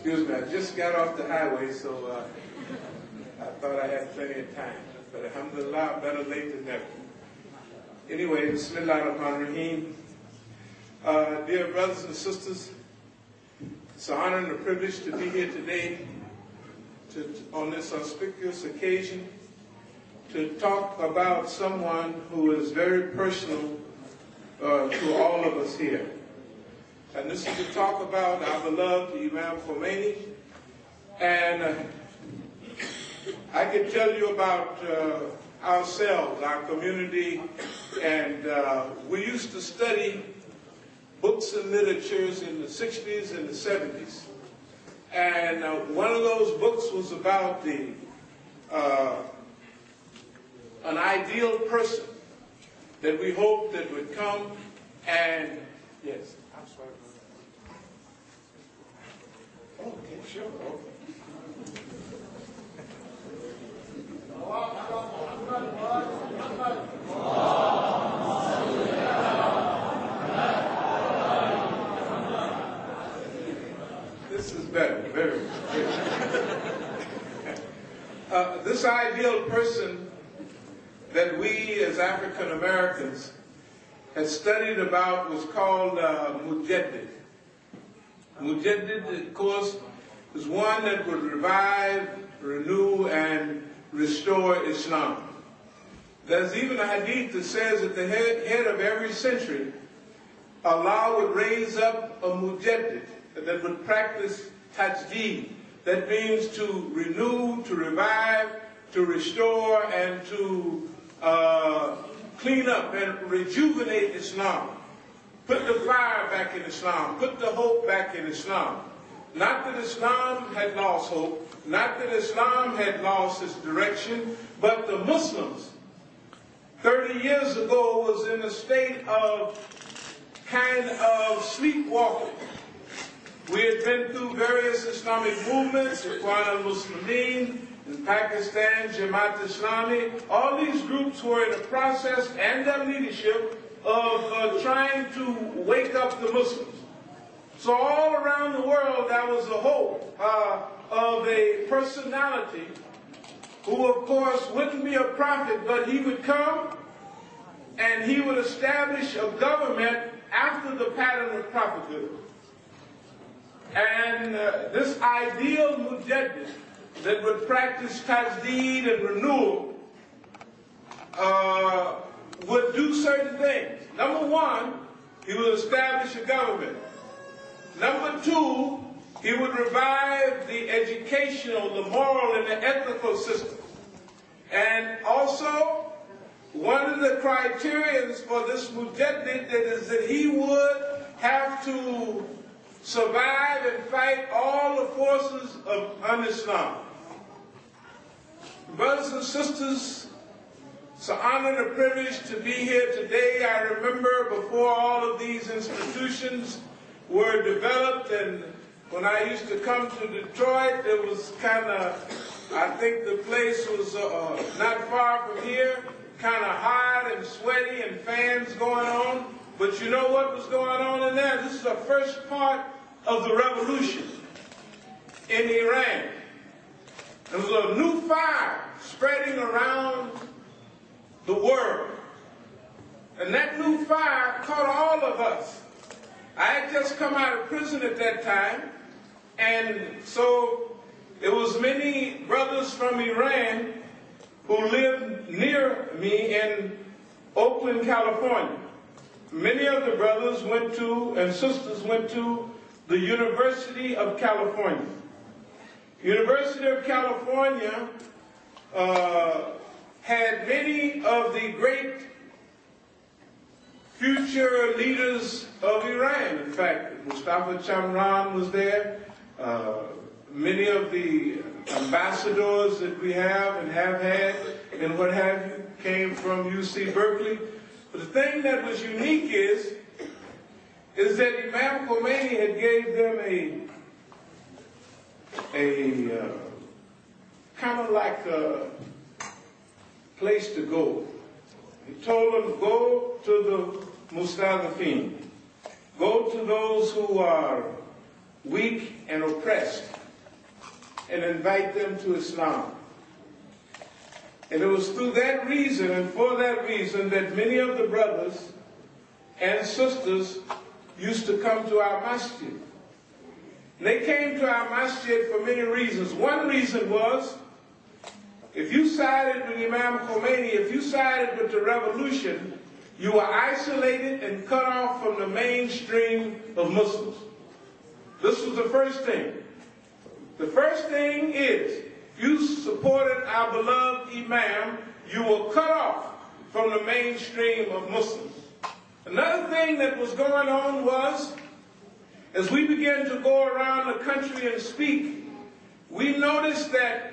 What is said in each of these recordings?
Excuse me, I just got off the highway, so I thought I had plenty of time. But alhamdulillah, better late than never. Anyway, Bismillah ar-Rahman ar-Rahim. Dear brothers and sisters, it's an honor and a privilege to be here today on this auspicious occasion to talk about someone who is very personal to all of us here. And this is to talk about our beloved Imam Khomeini. And I can tell you about ourselves, our community, and we used to study books and literatures in the 60s and the 70s. And one of those books was about an ideal person that we hoped that would come and, yes. I'm sorry. Okay, sure. Okay. This is better, very good. This ideal person that we as African Americans had studied about was called Mujaddid. Mujaddid, of course, is one that would revive, renew, and restore Islam. There's even a hadith that says at the head of every century, Allah would raise up a Mujaddid that would practice tajdeed. That means to renew, to revive, to restore, and to clean up and rejuvenate Islam. Put the fire back in Islam. Put the hope back in Islam. Not that Islam had lost hope. Not that Islam had lost its direction. But the Muslims, 30 years ago, was in a state of kind of sleepwalking. We had been through various Islamic movements, Ikhwan al-Muslimin, in Pakistan, Jamaat Islami. All these groups were in a process, and their leadership, of trying to wake up the Muslims. So all around the world, there was a hope of a personality who, of course, wouldn't be a prophet, but he would come and he would establish a government after the pattern of prophethood. And this ideal Mujaddid that would practice tajdeed and renewal would do certain things. Number one, he would establish a government. Number two, he would revive the educational, the moral, and the ethical system. And also, one of the criterions for this Mujaddid is that he would have to survive and fight all the forces of un-Islam. Brothers and sisters, it's an honor and a privilege to be here today. I remember before all of these institutions were developed, and when I used to come to Detroit, it was kind of, I think the place was not far from here, kind of hot and sweaty and fans going on. But you know what was going on in there? This is the first part of the revolution in Iran. There was a new fire spreading around the world. And that new fire caught all of us. I had just come out of prison at that time, and so it was many brothers from Iran who lived near me in Oakland, California. Many of the brothers went to, and sisters went to, the University of California. University of California had many of the great future leaders of Iran. In fact, Mustafa Chamran was there. Many of the ambassadors that we have and have had and what have you came from UC Berkeley. But the thing that was unique is that Imam Khomeini had gave them a kind of like a place to go. He told them, go to the Mustadafin. Go to those who are weak, and oppressed, and invite them to Islam. And it was through that reason and for that reason that many of the brothers and sisters used to come to our masjid. And they came to our masjid for many reasons. One reason was, if you sided with Imam Khomeini, if you sided with the revolution, you were isolated and cut off from the mainstream of Muslims. This was the first thing. The first thing is, if you supported our beloved Imam, you were cut off from the mainstream of Muslims. Another thing that was going on was, as we began to go around the country and speak, we noticed that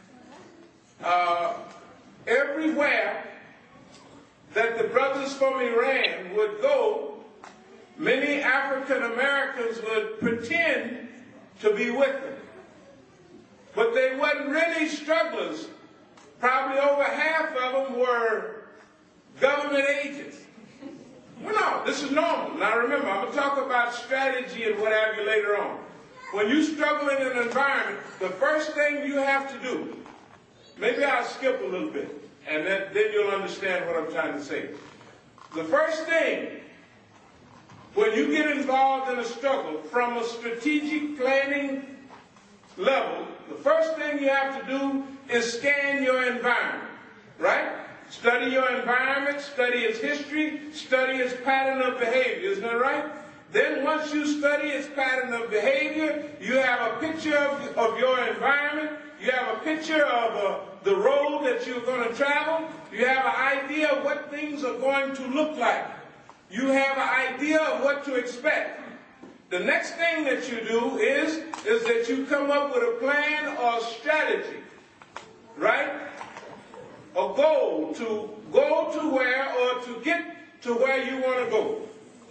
everywhere that the brothers from Iran would go, many African Americans would pretend to be with them. But they weren't really strugglers. Probably over half of them were government agents. Well, no, this is normal. Now remember, I'm going to talk about strategy and what have you later on. When you struggle in an environment, the first thing you have to do, maybe I'll skip a little bit, and then you'll understand what I'm trying to say. The first thing, when you get involved in a struggle from a strategic planning level, the first thing you have to do is scan your environment, right? Study your environment, study its history, study its pattern of behavior, isn't that right? Then once you study its pattern of behavior, you have a picture of your environment, you have a picture of the road that you're going to travel, you have an idea of what things are going to look like. You have an idea of what to expect. The next thing that you do is that you come up with a plan or strategy, right? A goal to go to where or to get to where you want to go.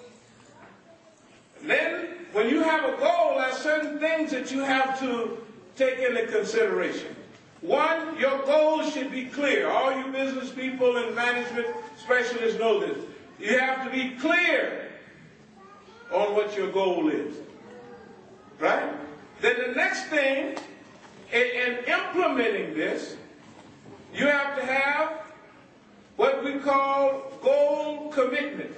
And then, when you have a goal, there are certain things that you have to take into consideration. One, your goal should be clear. All you business people and management specialists know this. You have to be clear on what your goal is. Right? Then the next thing, in implementing this, you have to have what we call goal commitment.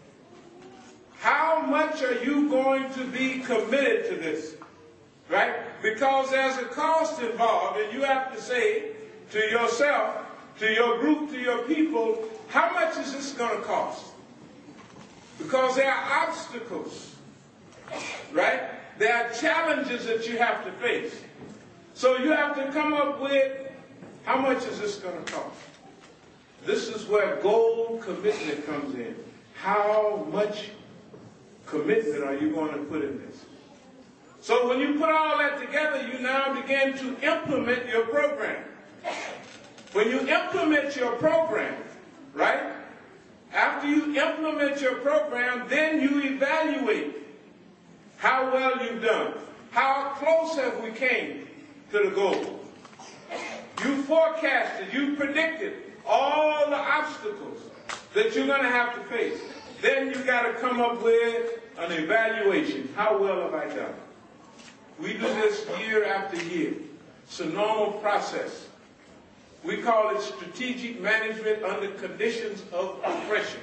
How much are you going to be committed to this? Right? Because there's a cost involved, and you have to say to yourself, to your group, to your people, how much is this going to cost? Because there are obstacles, right? There are challenges that you have to face. So you have to come up with, how much is this going to cost? This is where goal commitment comes in. How much commitment are you going to put in this? So when you put all that together, you now begin to implement your program. When you implement your program, right? After you implement your program, then you evaluate how well you've done. How close have we came to the goal? You forecasted, you predicted all the obstacles that you're going to have to face. Then you got to come up with an evaluation. How well have I done? We do this year after year. It's a normal process. We call it strategic management under conditions of oppression.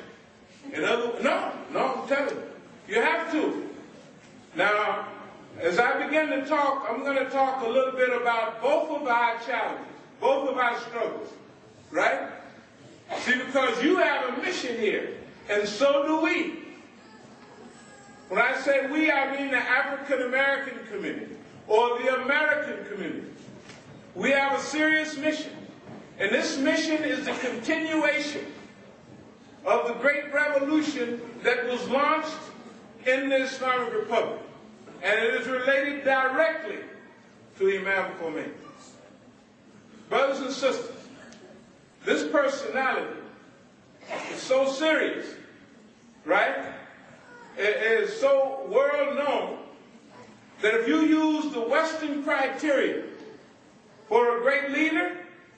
No, I'm telling you. You have to. Now, as I begin to talk, I'm going to talk a little bit about both of our challenges, both of our struggles, right? See, because you have a mission here, and so do we. When I say we, I mean the African American community, or the American community. We have a serious mission. And this mission is the continuation of the great revolution that was launched in the Islamic Republic. And it is related directly to Imam Khomeini. Brothers and sisters, this personality is so serious, right? It is so world known that if you use the Western criteria for a great leader,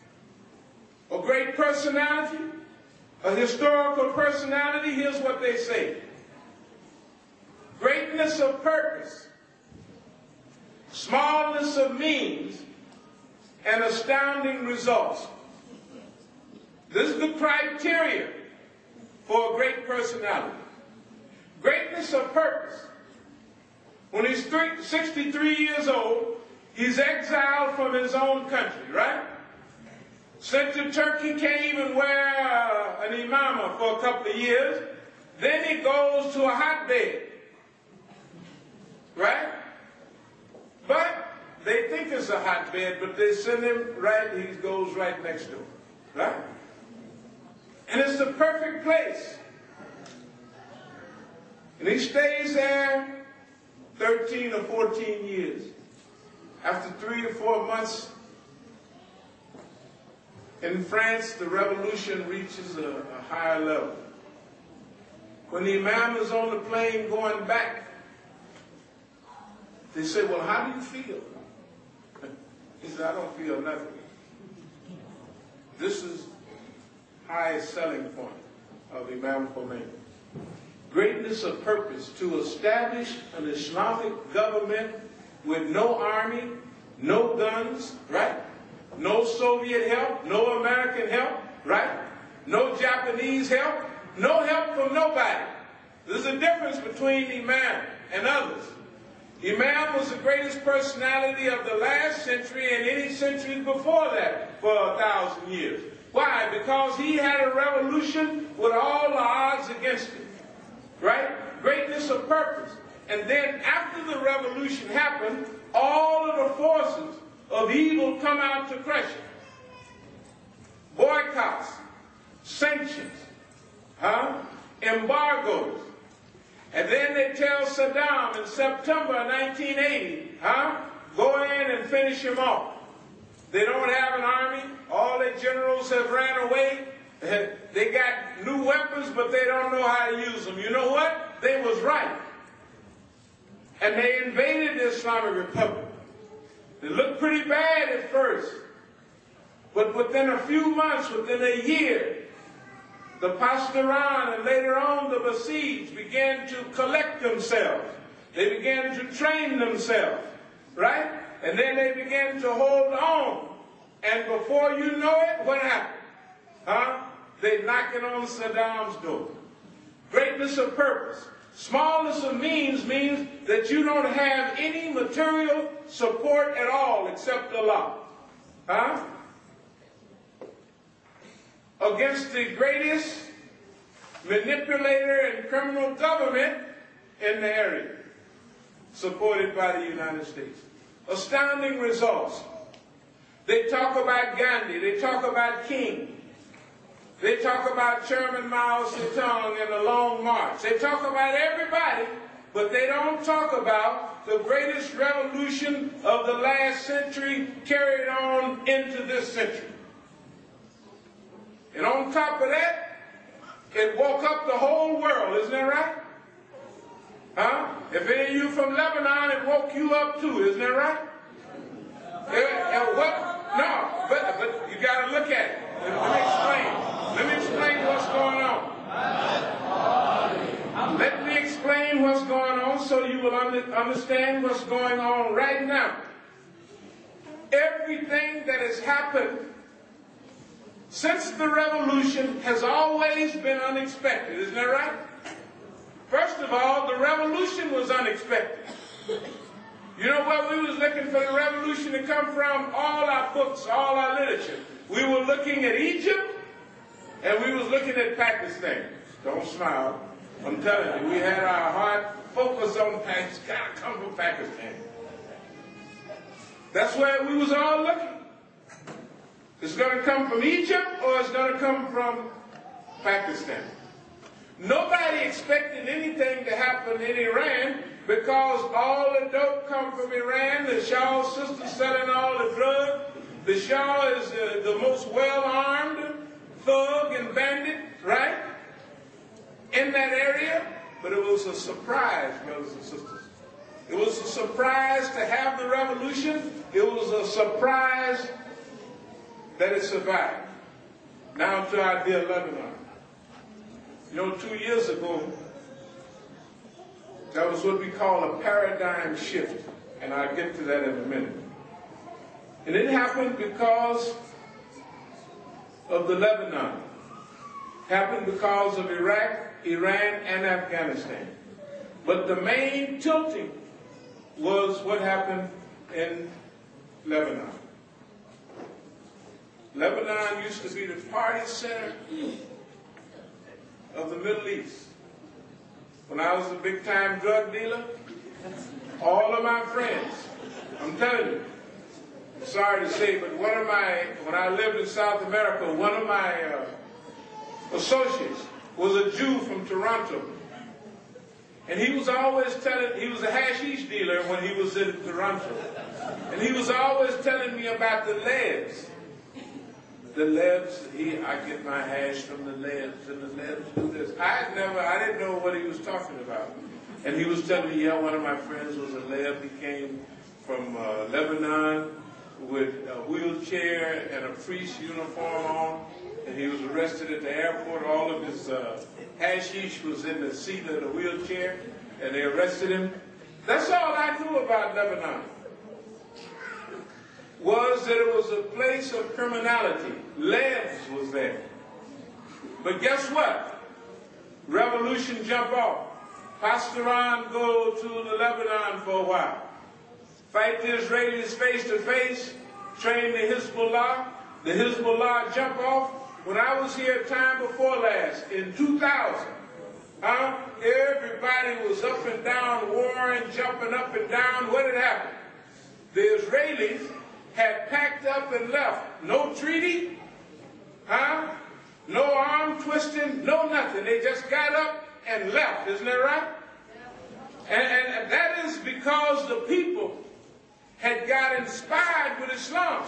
a great personality, a historical personality, here's what they say. Greatness of purpose, smallness of means, and astounding results. This is the criteria for a great personality. Greatness of purpose. When he's 63 years old, he's exiled from his own country, right? Sent to Turkey, can't even wear an imama for a couple of years. Then he goes to a hotbed, right? But they think it's a hotbed, but they send him right, he goes right next door, right? And it's the perfect place. And he stays there 13 or 14 years. After 3 or 4 months in France, the revolution reaches a higher level. When the imam is on the plane going back, they say, well, how do you feel? He said, I don't feel nothing. This is highest selling point of Imam Khomeini. Greatness of purpose to establish an Islamic government with no army, no guns, right? No Soviet help, no American help, right? No Japanese help, no help from nobody. There's a difference between Imam and others. Imam was the greatest personality of the last century and any century before that for 1,000 years. Why? Because he had a revolution with all the odds against him. Right? Greatness of purpose. And then after the revolution happened, all of the forces of evil come out to crush it. Boycotts, sanctions, embargoes. And then they tell Saddam in September 1980, go in and finish him off. They don't have an army. All their generals have ran away. They got new weapons, but they don't know how to use them. You know what? They was right. And they invaded the Islamic Republic. It looked pretty bad at first. But within a few months, within a year, the Pasdaran and later on the Basij began to collect themselves. They began to train themselves, right? And then they began to hold on. And before you know it, what happened? They're knocking on Saddam's door. Greatness of purpose. Smallness of means that you don't have any material support at all except Allah. Against the greatest manipulator and criminal government in the area, supported by the United States. Astounding results. They talk about Gandhi. They talk about King. They talk about Chairman Mao Zedong and the Long March. They talk about everybody, but they don't talk about the greatest revolution of the last century carried on into this century. And on top of that, it woke up the whole world, isn't that right? If any of you from Lebanon, it woke you up too, isn't that right? No, but you got to look at it. Let me explain. Let me explain what's going on. Let me explain what's going on so you will understand what's going on right now. Everything that has happened since the revolution has always been unexpected, isn't that right? First of all, the revolution was unexpected. You know where we was looking for the revolution to come from? All our books, all our literature. We were looking at Egypt, and we was looking at Pakistan. Don't smile. I'm telling you, we had our heart focused on Pakistan. It's got to come from Pakistan. That's where we was all looking. It's going to come from Egypt, or it's going to come from Pakistan. Nobody expected anything to happen in Iran because all the dope come from Iran. The Shah's sister selling all the drugs. The Shah is the most well-armed thug and bandit, right? In that area. But it was a surprise, brothers and sisters. It was a surprise to have the revolution. It was a surprise that it survived. Now to our dear Lebanon. You know, 2 years ago, that was what we call a paradigm shift And I'll get to that in a minute. And it happened because of the Lebanon. Happened because of Iraq, Iran, and Afghanistan. But the main tilting was what happened in Lebanon. Lebanon used to be the party center of the Middle East. When I was a big-time drug dealer, all of my friends, I'm telling you, sorry to say, but when I lived in South America, one of my associates was a Jew from Toronto. And he was always he was a hashish dealer when he was in Toronto. And he was always telling me about the Lebs. The Lebs, I get my hash from the Lebs, and the Lebs do this. I didn't know what he was talking about. And he was telling me, yeah, one of my friends was a Leb. He came from Lebanon with a wheelchair and a priest uniform on. And he was arrested at the airport. All of his hashish was in the seat of the wheelchair, and they arrested him. That's all I knew about Lebanon, was that it was a place of criminality. Lebs was there. But guess what? Revolution jump off. Pastor Ron go to the Lebanon for a while. Fight the Israelis face to face. Train the Hezbollah. The Hezbollah jump off. When I was here time before last, in 2000, everybody was up and down, warring, jumping up and down. What had happened? The Israelis had packed up and left. No treaty, no arm twisting, no nothing. They just got up and left. Isn't that right? And that is because the people had got inspired with Islam.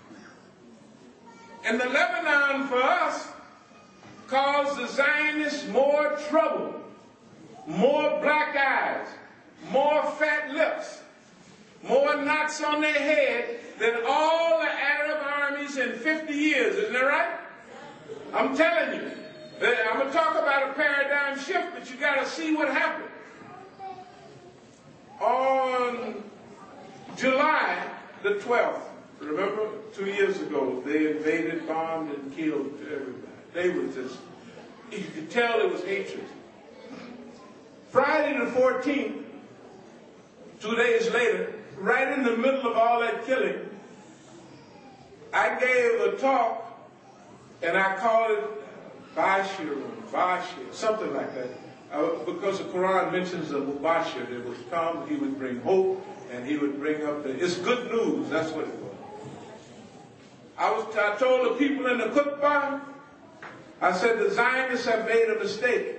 And the Lebanon, for us, caused the Zionists more trouble, more black eyes, more fat lips, more knots on their head than all the Arab armies in 50 years. Isn't that right? I'm telling you. I'm going to talk about a paradigm shift, but you got to see what happened. On July the 12th, remember, 2 years ago, they invaded, bombed, and killed everybody. They were just, you could tell it was hatred. Friday the 14th, 2 days later, right in the middle of all that killing, I gave a talk, and I called it Bashir, something like that. Because the Quran mentions the Mubashir that would come, he would bring hope, and he would bring up it's good news, that's what it was. I told the people in the khutbah, I said the Zionists have made a mistake.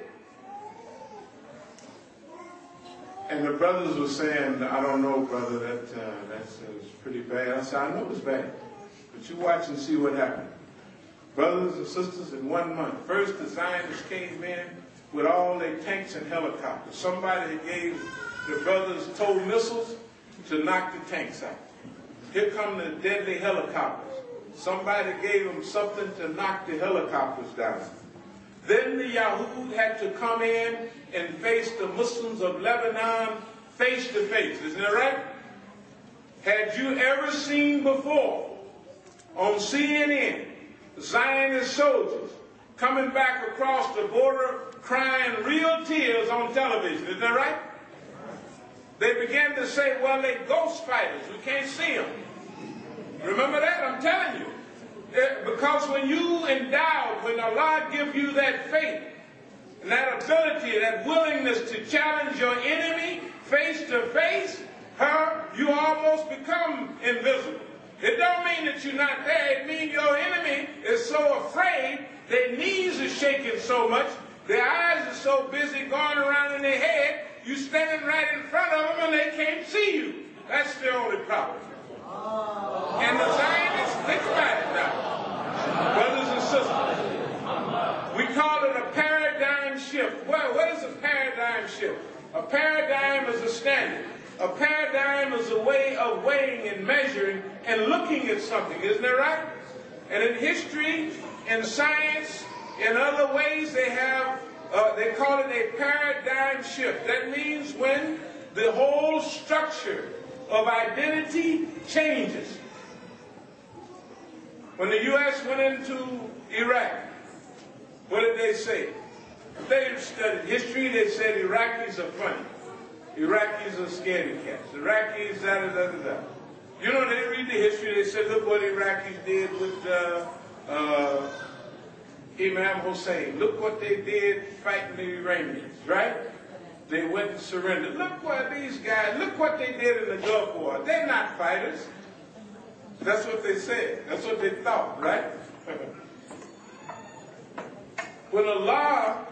And the brothers were saying, I don't know, brother, that's pretty bad. I said, I know it's bad, but you watch and see what happened. Brothers and sisters, in 1 month, first the Zionists came in with all their tanks and helicopters. Somebody gave the brothers tow missiles to knock the tanks out. Here come the deadly helicopters. Somebody gave them something to knock the helicopters down. Then the Yahud had to come in and face the Muslims of Lebanon face to face. Isn't that right? Had you ever seen before on CNN Zionist soldiers coming back across the border crying real tears on television? Isn't that right? They began to say, well, they're ghost fighters. We can't see them. Remember that? I'm telling you. Because when you endowed, when Allah gives you that faith, and that ability, that willingness to challenge your enemy face to face, you almost become invisible. It don't mean that you're not there. It means your enemy is so afraid, their knees are shaking so much, their eyes are so busy going around in their head, you standing right in front of them and they can't see you. That's the only problem. And the Zionists, think about it now, brothers and sisters. We call it a paradigm shift. Well, what is a paradigm shift? A paradigm is a standard. A paradigm is a way of weighing and measuring and looking at something. Isn't that right? And in history, in science, in other ways, they call it a paradigm shift. That means when the whole structure of identity changes. When the U.S. went into Iraq, what did they say? They studied history. They said Iraqis are funny. Iraqis are scaredy cats. Iraqis, da-da-da-da-da. You know, they read the history. They said, look what Iraqis did with Imam Hussein. Look what they did fighting the Iranians, right? They went and surrendered. Look what these guys, look what they did in the Gulf War. They're not fighters. That's what they said. That's what they thought, right? When Allah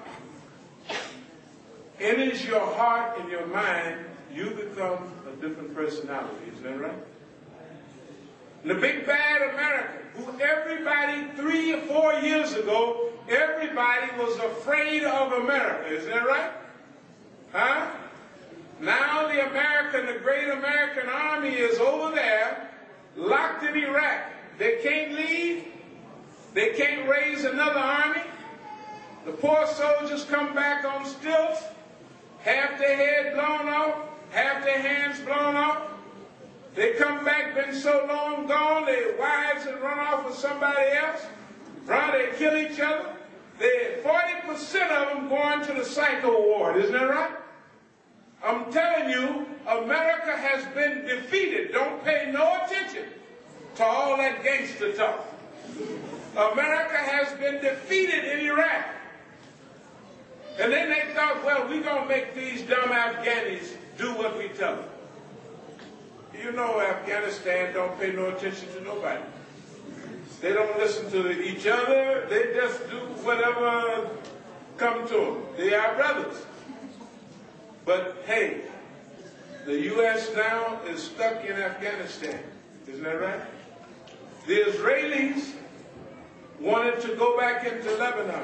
enters your heart and your mind, you become a different personality. Isn't that right? The big bad America, who everybody 3 or 4 years ago, everybody was afraid of America. Isn't that right? Huh? Now the great American army is over there, locked in Iraq. They can't leave. They can't raise another army. The poor soldiers come back on stilts, half their head blown off, half their hands blown off. They come back, been so long gone, their wives have run off with somebody else. Right? They kill each other. 40% of them going to the psycho ward. Isn't that right? I'm telling you, America has been defeated. Don't pay no attention to all that gangster talk. America has been defeated in Iraq. And then they thought, well, we're going to make these dumb Afghanis do what we tell them. You know Afghanistan don't pay no attention to nobody. They don't listen to each other. They just do whatever come to them. They are brothers. But hey, the U.S. now is stuck in Afghanistan. Isn't that right? The Israelis wanted to go back into Lebanon.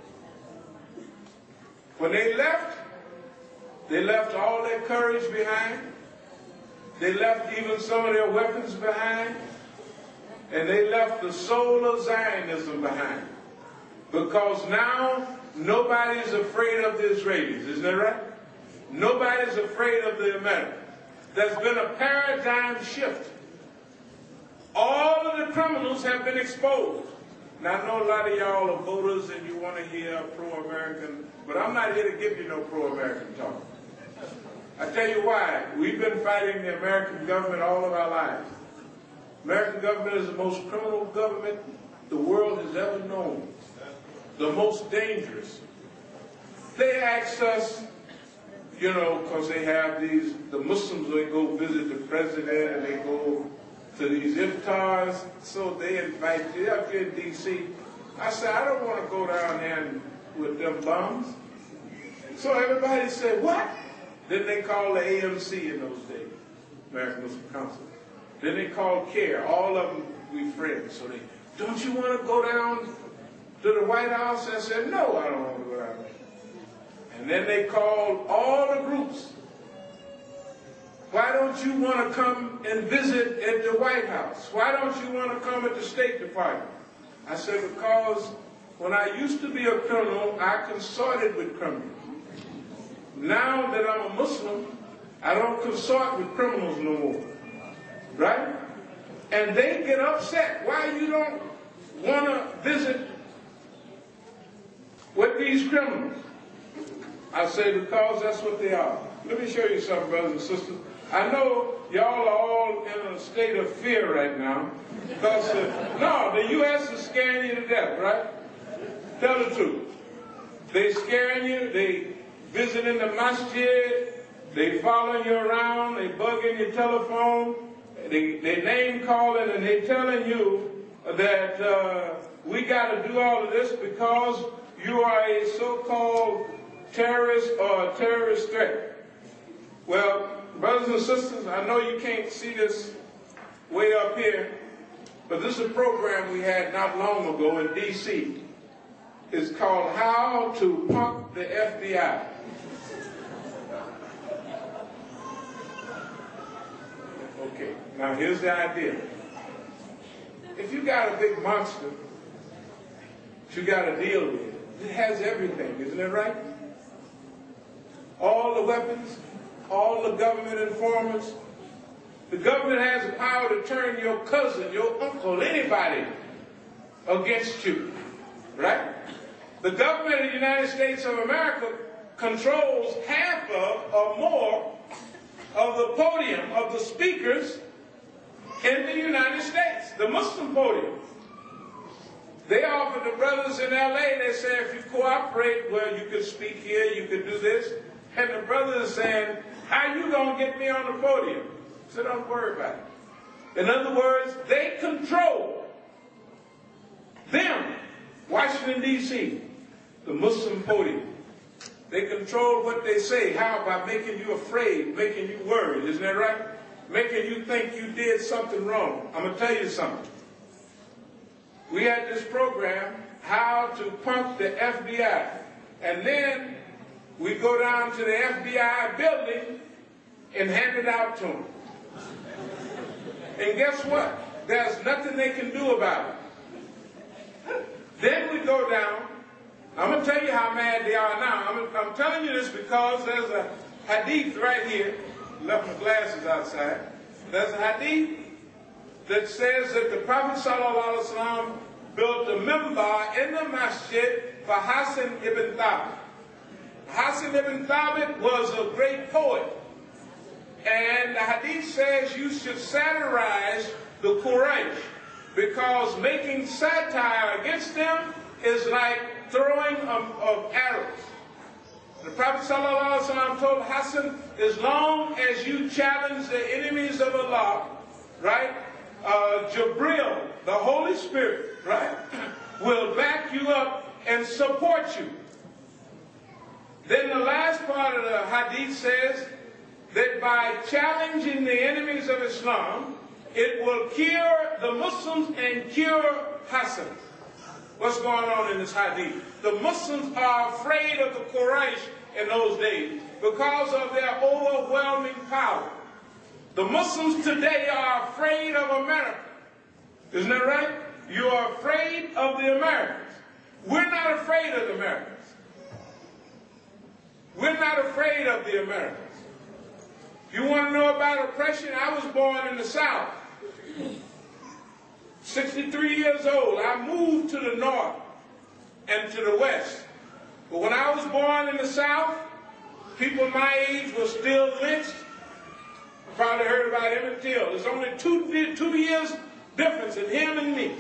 When they left all their courage behind. They left even some of their weapons behind. And they left the soul of Zionism behind. Because now nobody's afraid of the Israelis. Isn't that right? Nobody's afraid of the Americans. There's been a paradigm shift. All of the criminals have been exposed. Now, I know a lot of y'all are voters and you want to hear pro-American, but I'm not here to give you no pro-American talk. I tell you why. We've been fighting the American government all of our lives. American government is the most criminal government the world has ever known. The most dangerous. They asked us, you know, because they have the Muslims, they go visit the president and they go to these iftars, so they invite you up here in D.C. I said, I don't want to go down there with them bums. So everybody said, what? Then they called the AMC in those days, American Muslim Council. Then they called CARE. All of them, we friends. So they, don't you want to go down to the White House? I said, no, I don't want to go down there. And then they called all the groups. Why don't you want to come and visit at the White House? Why don't you want to come at the State Department? I said, because when I used to be a criminal, I consorted with criminals. Now that I'm a Muslim, I don't consort with criminals no more. Right? And they get upset. Why you don't want to visit with these criminals? I say, because that's what they are. Let me show you something, brothers and sisters. I know y'all are all in a state of fear right now. Because, no, the U.S. is scaring you to death, right? Tell the truth. They scaring you. They visiting the masjid. They following you around. They bugging your telephone. They name calling and they telling you that we got to do all of this because you are a so-called terrorist or a terrorist threat. Well, brothers and sisters, I know you can't see this way up here, but this is a program we had not long ago in D.C. It's called How to Punk the FBI. Okay, now here's the idea. If you got a big monster that you got to deal with, it has everything, isn't it right? All the weapons, all the government informers, The government has the power to turn your cousin, your uncle, anybody against you, right? The government of the United States of America controls half of or more of the podium of the speakers in the United States, the Muslim podium. They offered the brothers in LA, they said, if you cooperate, well, you can speak here, you can do this. And the brothers are saying, how you going to get me on the podium? So don't worry about it. In other words, they control them, Washington, D.C., the Muslim podium. They control what they say. How? By making you afraid, making you worried. Isn't that right? Making you think you did something wrong. I'm going to tell you something. We had this program, how to punk the FBI. And then we go down to the FBI building and hand it out to them. And guess what? There's nothing they can do about it. Then we go down. I'm going to tell you how mad they are now. I'm telling you this because there's a hadith right here. Left my glasses outside. There's a hadith that says that the Prophet ﷺ built a mimbar in the masjid for Hassan ibn Thabit. Hassan ibn Thabit was a great poet. And the hadith says you should satirize the Quraysh because making satire against them is like throwing of arrows. The Prophet ﷺ told Hassan, as long as you challenge the enemies of Allah, right, Jibril, the Holy Spirit, right, will back you up and support you. Then the last part of the hadith says that by challenging the enemies of Islam, it will cure the Muslims and cure Hassan. What's going on in this hadith? The Muslims are afraid of the Quraysh in those days because of their overwhelming power. The Muslims today are afraid of America. Isn't that right? You are afraid of the Americans. We're not afraid of the Americans. We're not afraid of the Americans. If you want to know about oppression, I was born in the South. 63 years old. I moved to the north and to the west. But when I was born in the South, people my age were still lynched. You probably heard about Emmett Till. There's only two years difference in him and me.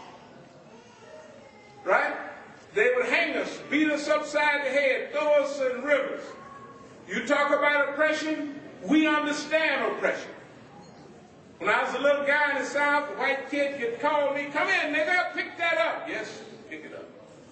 Right? They would hang us, beat us upside the head, throw us in rivers. You talk about oppression, we understand oppression. When I was a little guy in the South, a white kid could call me, come in, nigga, pick that up. Yes, pick it up.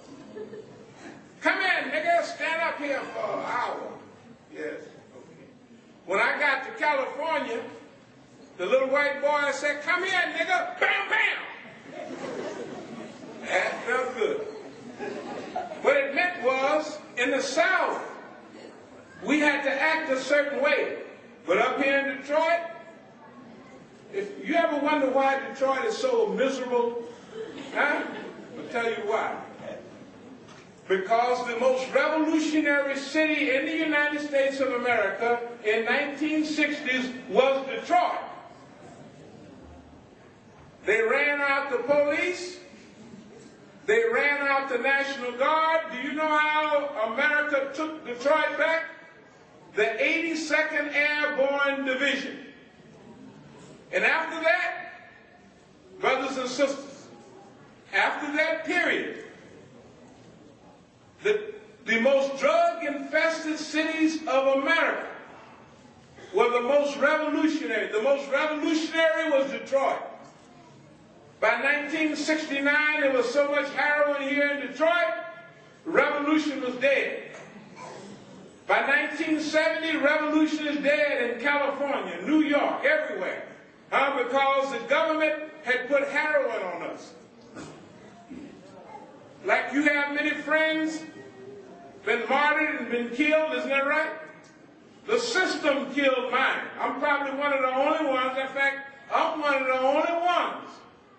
Come in, nigga, stand up here for an hour. Yes, okay. When I got to California, the little white boy said, come here, nigga, bam, bam. That felt good. What it meant was, in the South, we had to act a certain way. But up here in Detroit, if you ever wonder why Detroit is so miserable, huh? I'll tell you why. Because the most revolutionary city in the United States of America in 1960s was Detroit. They ran out the police. They ran out the National Guard. Do you know how America took Detroit back? The 82nd Airborne Division. And after that, brothers and sisters, after that period, the most drug-infested cities of America were the most revolutionary. The most revolutionary was Detroit. By 1969, there was so much heroin here in Detroit, revolution was dead. By 1970, revolution is dead in California, New York, everywhere. Because the government had put heroin on us. Like you have many friends, been martyred and been killed, isn't that right? The system killed mine. I'm probably one of the only ones, in fact, I'm one of the only ones,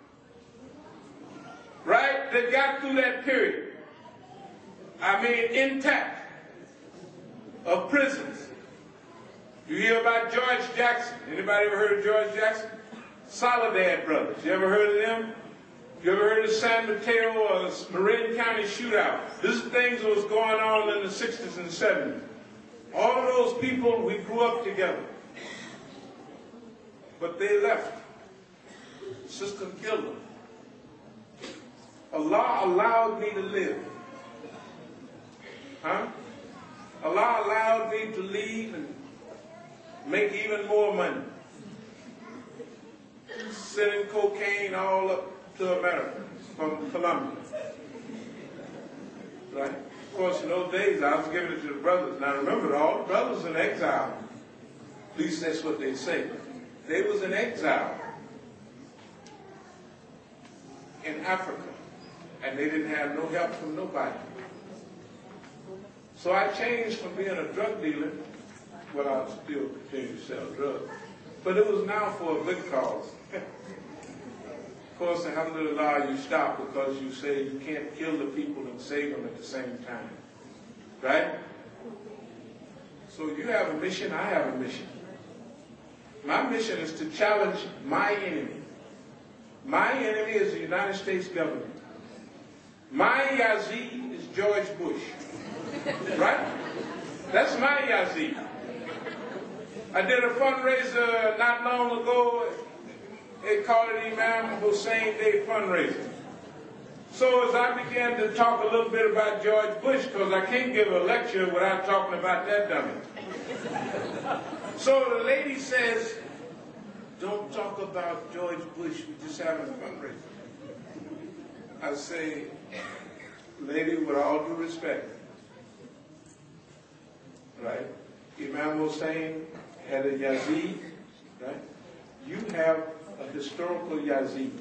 right, that got through that period. I mean, intact, of prisons. You hear about George Jackson. Anybody ever heard of George Jackson? Soledad Brothers. You ever heard of them? You ever heard of San Mateo or Marin County shootout? This is things that was going on in the 60s and 70s. All of those people, we grew up together. But they left. The system killed them. Allah allowed me to live. Allah allowed me to leave and make even more money. Sending cocaine all up to America from Colombia. Right? Of course, in those days, I was giving it to the brothers. Now remember, all the brothers in exile. At least that's what they say. They was in exile in Africa. And they didn't have no help from nobody. So I changed from being a drug dealer, well, I still continue to sell drugs, but it was now for a good cause. Of course, alhamdulillah, you stop because you say you can't kill the people and save them at the same time. Right? So you have a mission, I have a mission. My mission is to challenge my enemy. My enemy is the United States government. My Yazid is George Bush. Right? That's my Yazid. I did a fundraiser not long ago. They called it Imam Hussein Day fundraiser. So as I began to talk a little bit about George Bush, because I can't give a lecture without talking about that dummy. So the lady says, don't talk about George Bush, we're just having a fundraiser. I say, lady, with all due respect, right? Imam Hussein had a Yazid, right? You have a historical Yazid.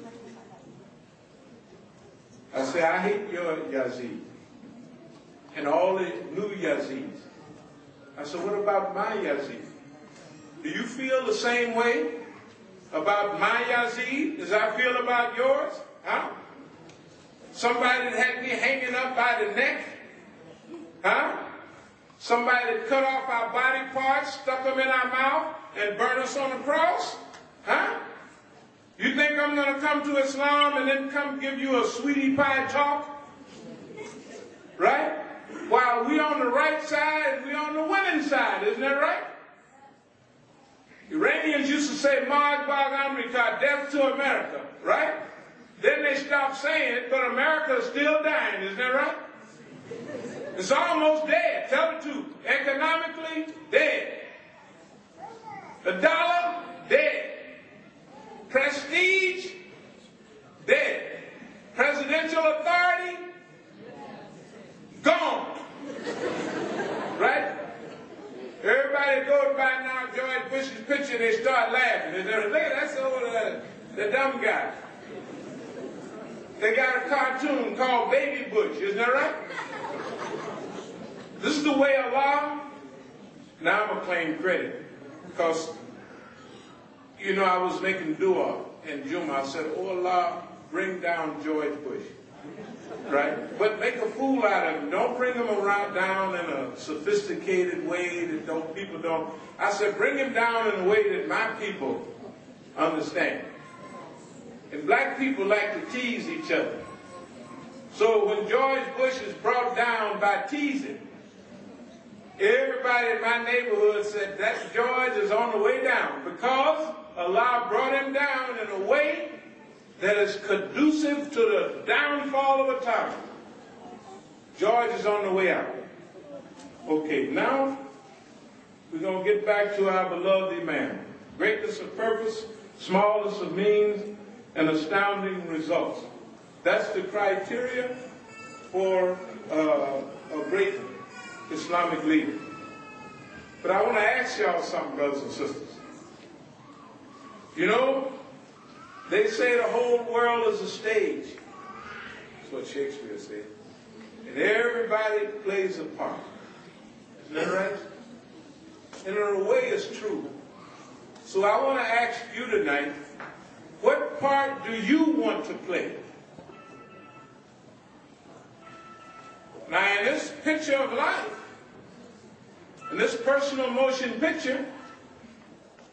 I say, I hate your Yazid and all the new Yazids. I said, what about my Yazid? Do you feel the same way about my Yazid as I feel about yours? Huh? Somebody that had me hanging up by the neck? Huh? Somebody that cut off our body parts, stuck them in our mouth, and burned us on the cross? Huh? You think I'm going to come to Islam and then come give you a sweetie pie talk? Right? While we on the right side, we on the winning side, isn't that right? Iranians used to say, Mag Bag America, death to America, right? Then they stopped saying it, but America is still dying, isn't that right? It's almost dead, tell the truth. Economically, dead. The dollar, dead. Prestige, dead. Presidential authority, gone. Right? Everybody goes by now George Bush's picture, they start laughing. They say, look at that, the dumb guy. They got a cartoon called Baby Bush, isn't that right? This is the way Allah. Now I'm going to claim credit. Because, you know, I was making dua in Juma. I said, oh Allah, bring down George Bush. Right? But make a fool out of him. Don't bring him around down in a sophisticated way that people don't. I said, bring him down in a way that my people understand. And black people like to tease each other. So when George Bush is brought down by teasing, everybody in my neighborhood said that George is on the way down because Allah brought him down in a way that is conducive to the downfall of a tyrant. George is on the way out. Okay, now we're going to get back to our beloved Imam. Greatness of purpose, smallness of means, and astounding results. That's the criteria for a great Islamic leader. But I want to ask y'all something, brothers and sisters. You know, they say the whole world is a stage. That's what Shakespeare said. And everybody plays a part. Isn't that right? And in a way it's true. So I want to ask you tonight, what part do you want to play? Now in this picture of life, in this personal motion picture,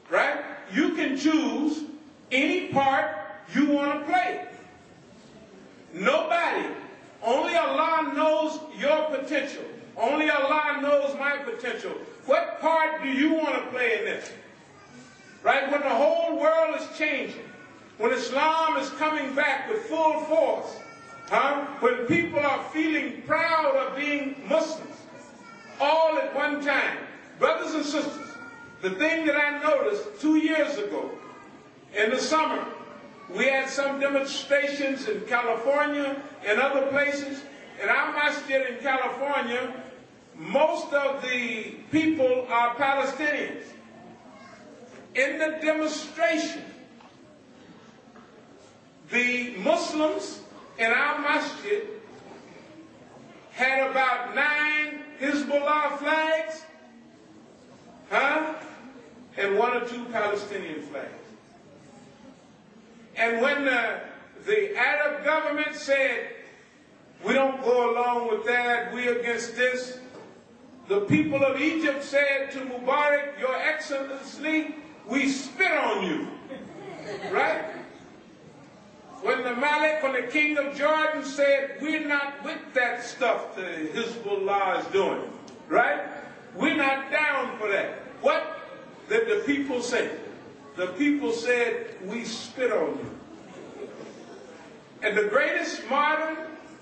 right? You can choose any part you want to play. Nobody, only Allah knows your potential. Only Allah knows my potential. What part do you want to play in this? Right? When the whole world is changing, when Islam is coming back with full force, when people are feeling proud of being Muslims, all at one time, brothers and sisters, the thing that I noticed 2 years ago, in the summer, we had some demonstrations in California and other places. In our masjid in California, most of the people are Palestinians. In the demonstration, the Muslims in our masjid had about 9 Hezbollah flags, and 1 or 2 Palestinian flags. And when the Arab government said, we don't go along with that, we're against this, the people of Egypt said to Mubarak, Your Excellency, we spit on you. Right? When the king of Jordan said, we're not with that stuff that Hezbollah is doing. Right? We're not down for that. What did the people say? The people said, we spit on you. And the greatest modern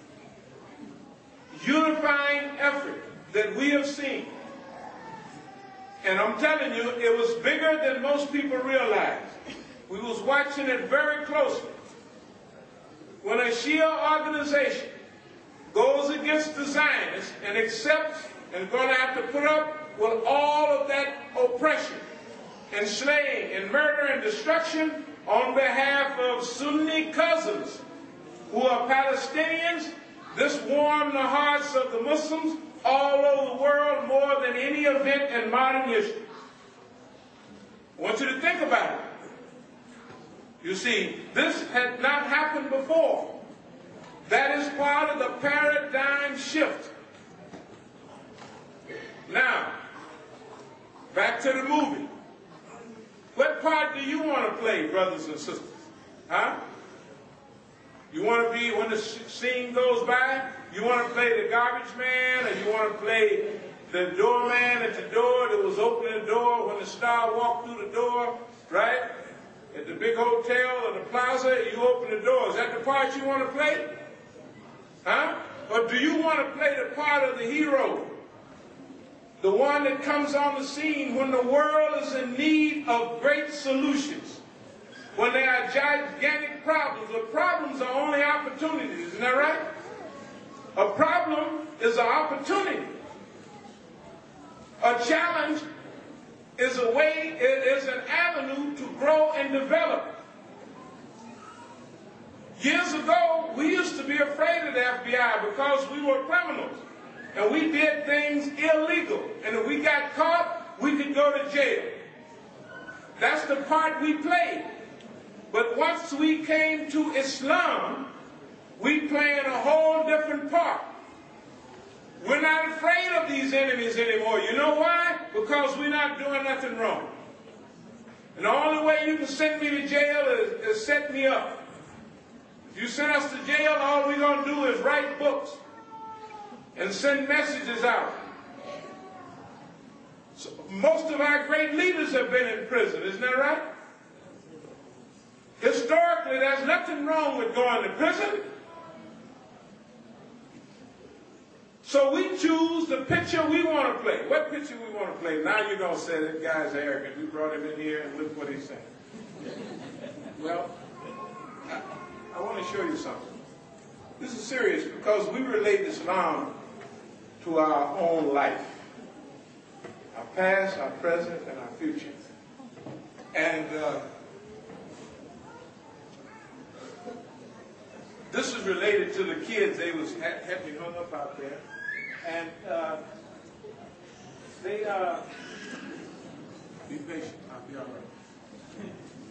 unifying effort that we have seen, and I'm telling you, it was bigger than most people realize. We was watching it very closely. When a Shia organization goes against the Zionists and accepts and going to have to put up with all of that oppression and slaying and murder and destruction on behalf of Sunni cousins who are Palestinians, this warmed the hearts of the Muslims all over the world more than any event in modern history. I want you to think about it. You see, this had not happened before. That is part of the paradigm shift. Now, back to the movie. What part do you want to play, brothers and sisters? You want to be, when the scene goes by, you want to play the garbage man, or you want to play the doorman at the door that was opening the door when the star walked through the door, right? At the big hotel or the plaza, you open the door. Is that the part you want to play? Or do you want to play the part of the hero? The one that comes on the scene when the world is in need of great solutions. When there are gigantic problems. The problems are only opportunities, isn't that right? A problem is an opportunity. A challenge is a way, it is an avenue to grow and develop. Years ago, we used to be afraid of the FBI because we were criminals. And we did things illegal. And if we got caught, we could go to jail. That's the part we played. But once we came to Islam, we playing a whole different part. We're not afraid of these enemies anymore. You know why? Because we're not doing nothing wrong. And the only way you can send me to jail is set me up. If you send us to jail, all we're going to do is write books and send messages out. So most of our great leaders have been in prison, isn't that right? Historically, there's nothing wrong with going to prison. So we choose the picture we want to play. What picture we want to play? Now you're going to say, that guy's arrogant. We brought him in here and look what he's saying. Well, I want to show you something. This is serious because we relate Islam to our own life. Our past, our present, and our future. And this is related to the kids. They had me hung up out there. And they be patient. I'll be all right.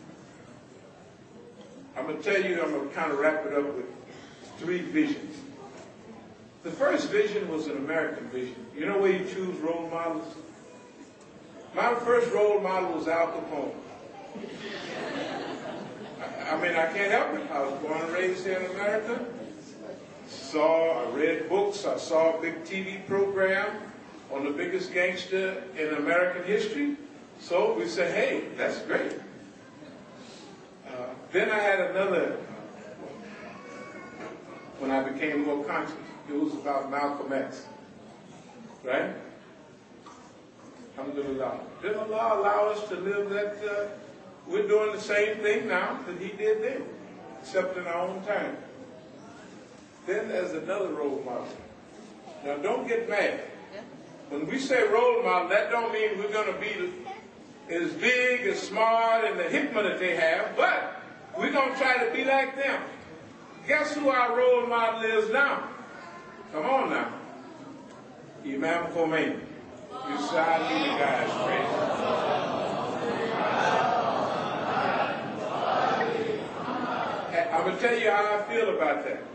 I'm going to tell you, I'm going to kind of wrap it up with 3 visions. The first vision was an American vision. You know where you choose role models? My first role model was Al Capone. I mean, I can't help it. I was born and raised here in America. I read books. I saw a big TV program on the biggest gangster in American history. So we said, hey, that's great. Then I had another, when I became more conscious, it was about Malcolm X. Right? Alhamdulillah. Didn't Allah allow us to live that? We're doing the same thing now that he did then, except in our own time. Then there's another role model. Now don't get mad. When we say role model, that don't mean we're going to be as big, as smart, and the hikmah that they have, but we're going to try to be like them. Guess who our role model is now? Come on now. Imam Khomeini. You side me the guy's friend. I'm going to tell you how I feel about that.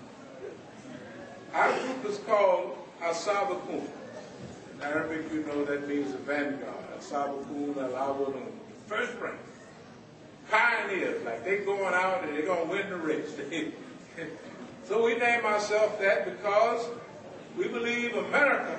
Our group is called Ashabakun. In Arabic, you know that means a vanguard. Ashabakun, al-awwalun, first rank. Pioneers, like they're going out and they're going to win the race. So we name ourselves that because we believe America,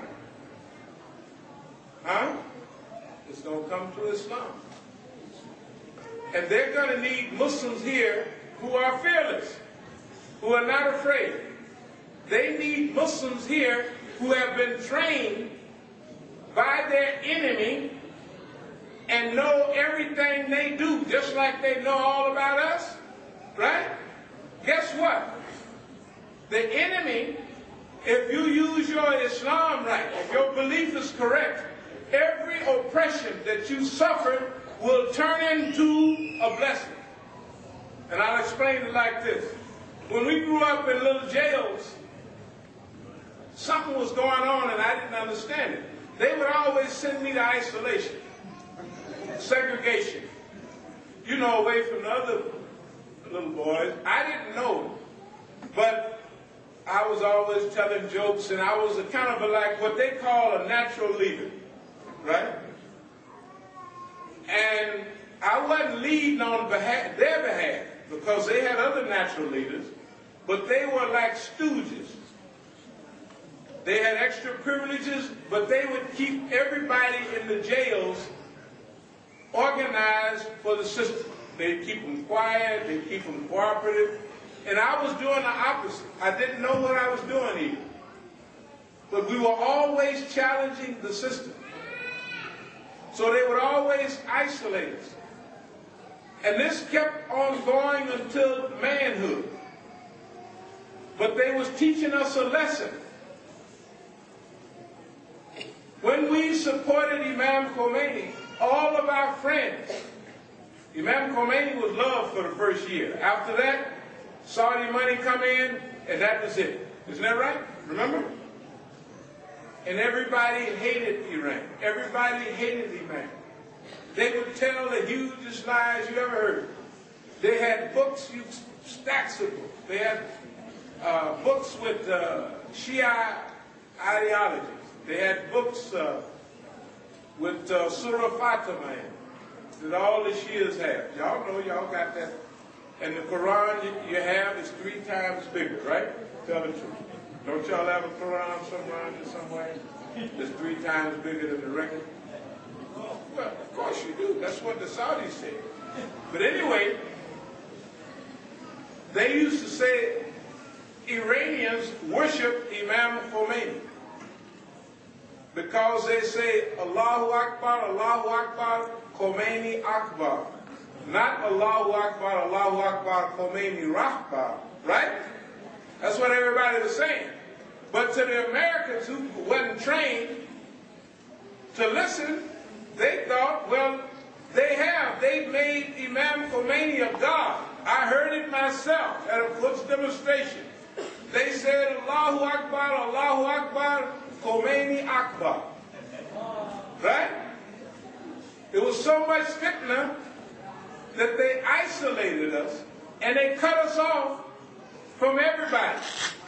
is going to come to Islam. And they're going to need Muslims here who are fearless, who are not afraid. They need Muslims here who have been trained by their enemy and know everything they do, just like they know all about us, right? Guess what? The enemy, if you use your Islam right, if your belief is correct, every oppression that you suffer will turn into a blessing. And I'll explain it like this. When we grew up in little jails, something was going on and I didn't understand it. They would always send me to isolation, segregation, you know, away from the other little boys. I didn't know, but I was always telling jokes, and I was a kind of like what they call a natural leader, right? And I wasn't leading on their behalf because they had other natural leaders, but they were like stooges. They had extra privileges, but they would keep everybody in the jails organized for the system. They'd keep them quiet, they'd keep them cooperative. And I was doing the opposite. I didn't know what I was doing either. But we were always challenging the system. So they would always isolate us. And this kept on going until manhood. But they was teaching us a lesson. When we supported Imam Khomeini, all of our friends, Imam Khomeini was loved for the first year. After that, Saudi money come in, and that was it. Isn't that right? Remember? And everybody hated Iran. Everybody hated Imam. They would tell the hugest lies you ever heard. They had books, stacks of books. They had books with Shia ideologies. They had books with Surah Fatima that all the Shias have. Y'all know, y'all got that. And the Quran you have is 3 times bigger, right? Tell the truth. Don't y'all have a Quran somewhere? It's 3 times bigger than the record? Well, of course you do. That's what the Saudis say. But anyway, they used to say Iranians worship Imam Khomeini because they say Allahu Akbar, Khomeini Akbar. Not Allahu Akbar, Khomeini Rahbar, right? That's what everybody was saying. But to the Americans who wasn't trained to listen, they thought, well, they've made Imam Khomeini a god. I heard it myself at a Quds demonstration. They said Allahu Akbar, Khomeini Akbar. Right? It was so much fitna that they isolated us and they cut us off from everybody.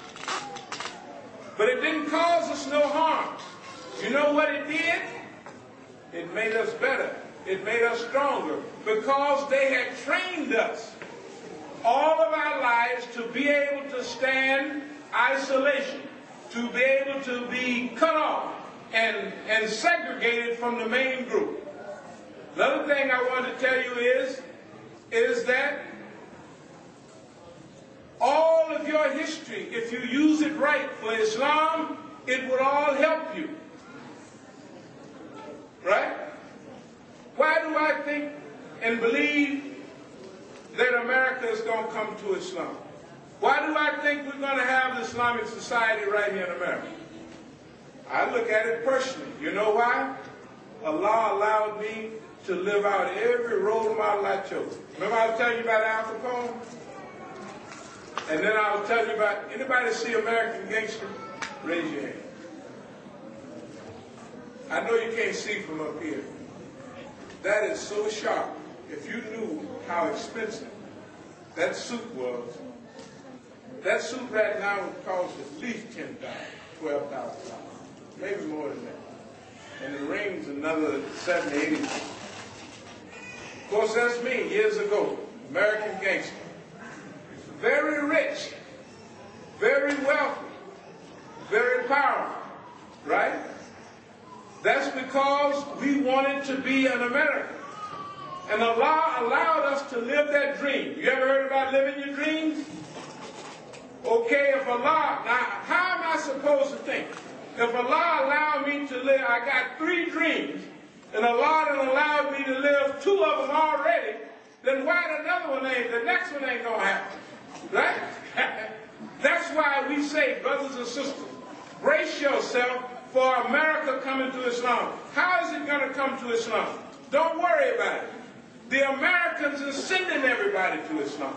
But it didn't cause us no harm. You know what it did? It made us better. It made us stronger because they had trained us all of our lives to be able to stand isolation, to be able to be cut off and segregated from the main group. Another thing I want to tell you is that all of your history, if you use it right for Islam, it would all help you. Right? Why do I think and believe that America is going to come to Islam? Why do I think we're going to have an Islamic society right here in America? I look at it personally. You know why? Allah allowed me to live out every role model I chose. Remember I was telling you about Al Capone? And then I was telling you about, anybody see American Gangster? Raise your hand. I know you can't see from up here. That is so sharp. If you knew how expensive that suit was, that suit right now would cost at least $10,000, $12,000, maybe more than that. And the ring's another $70,000, $80,000. Of course, that's me years ago, American Gangster. Very rich, very wealthy, very powerful, right? That's because we wanted to be an American. And Allah allowed us to live that dream. You ever heard about living your dreams? Okay, if Allah, now how am I supposed to think? If Allah allowed me to live, I got 3 dreams, and Allah done allowed me to live 2 of them already, then why the next one ain't gonna happen? Right? That's why we say, brothers and sisters, brace yourself for America coming to Islam. How is it going to come to Islam? Don't worry about it. The Americans are sending everybody to Islam.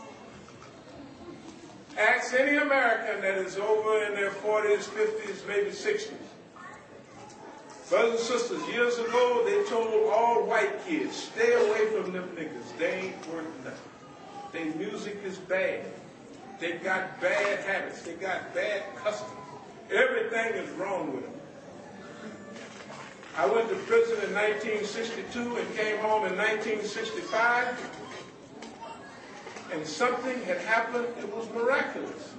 Ask any American that is over in their 40s, 50s, maybe 60s. Brothers and sisters, years ago, they told all white kids, stay away from them niggas. They ain't worth nothing. Their music is bad. They got bad habits. They got bad customs. Everything is wrong with them. I went to prison in 1962 and came home in 1965. And something had happened. It was miraculous.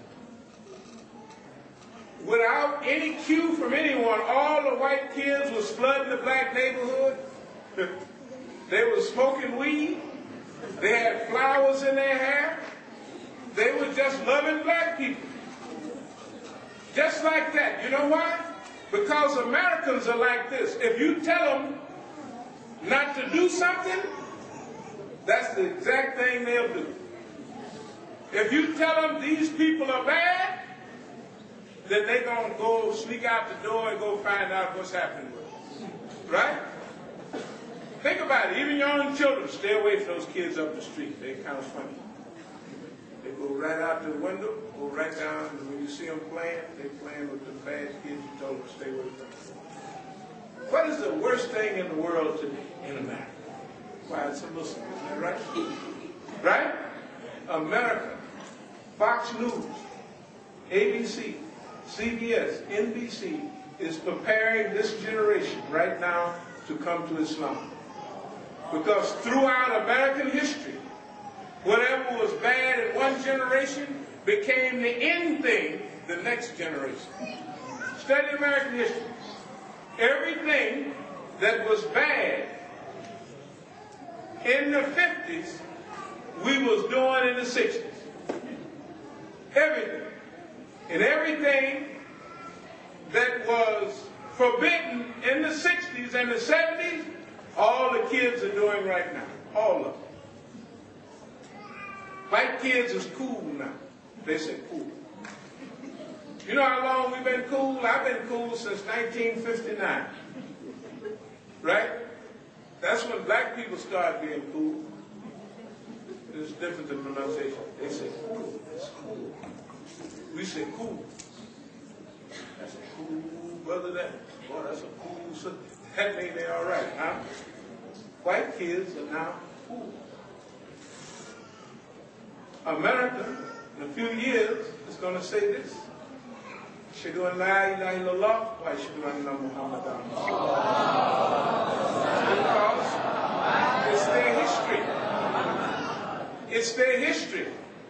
Without any cue from anyone, all the white kids was flooding the black neighborhood. They were smoking weed. They had flowers in their hair. They were just loving black people. Just like that. You know why? Because Americans are like this. If you tell them not to do something, that's the exact thing they'll do. If you tell them these people are bad, then they're going to go sneak out the door and go find out what's happening with them. Right? Think about it. Even your own children, stay away from those kids up the street. They're kind of funny. They go right out the window, go right down, and when you see them playing, they're playing with the bad kids you told them to stay away from. What is the worst thing in the world today in America? Why, it's a Muslim, isn't that right? Right? America, Fox News, ABC, CBS, NBC is preparing this generation right now to come to Islam. Because throughout American history, whatever was bad in one generation became the end thing the next generation. Study American history. Everything that was bad in the 50s, we was doing in the 60s. Everything. And everything that was forbidden in the 60s and the 70s, all the kids are doing right now. All of them. White kids is cool now. They say cool. You know how long we've been cool? I've been cool since 1959. Right? That's when black people started being cool. There's a difference in pronunciation. They say cool. It's cool. We say cool. That's a cool brother that. Boy, that's a cool sister. That means they're all right, huh? White kids are now cool. America, in a few years, is going to say this. Ashhadu an la ilaha illallah wa ashhadu anna Muhammadan Rasulullah. Because it's their history. It's their history.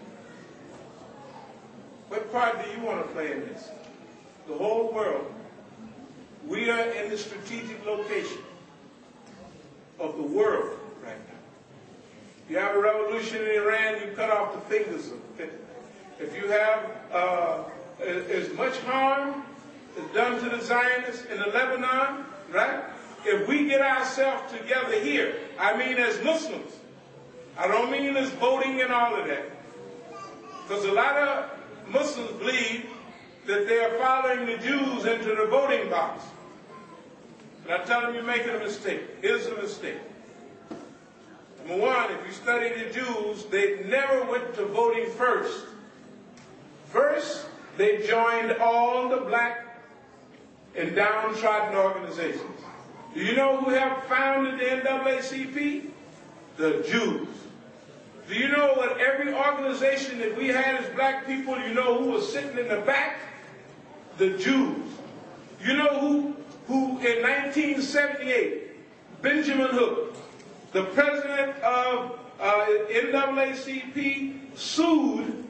What part do you want to play in this? The whole world. We are in the strategic location of the world right now. You have a revolution in Iran, you cut off the fingers of it. If you have as much harm is done to the Zionists in the Lebanon, right? If we get ourselves together here, I mean as Muslims, I don't mean as voting and all of that, because a lot of Muslims believe that they are following the Jews into the voting box. And I tell them you're making a mistake. Here's the mistake. Number one, if you study the Jews, they never went to voting first. First, they joined all the black and downtrodden organizations. Do you know who helped founded the NAACP? The Jews. Do you know what every organization that we had as black people, you know who was sitting in the back? The Jews. You know who in 1978, Benjamin Hook, the president of NAACP, sued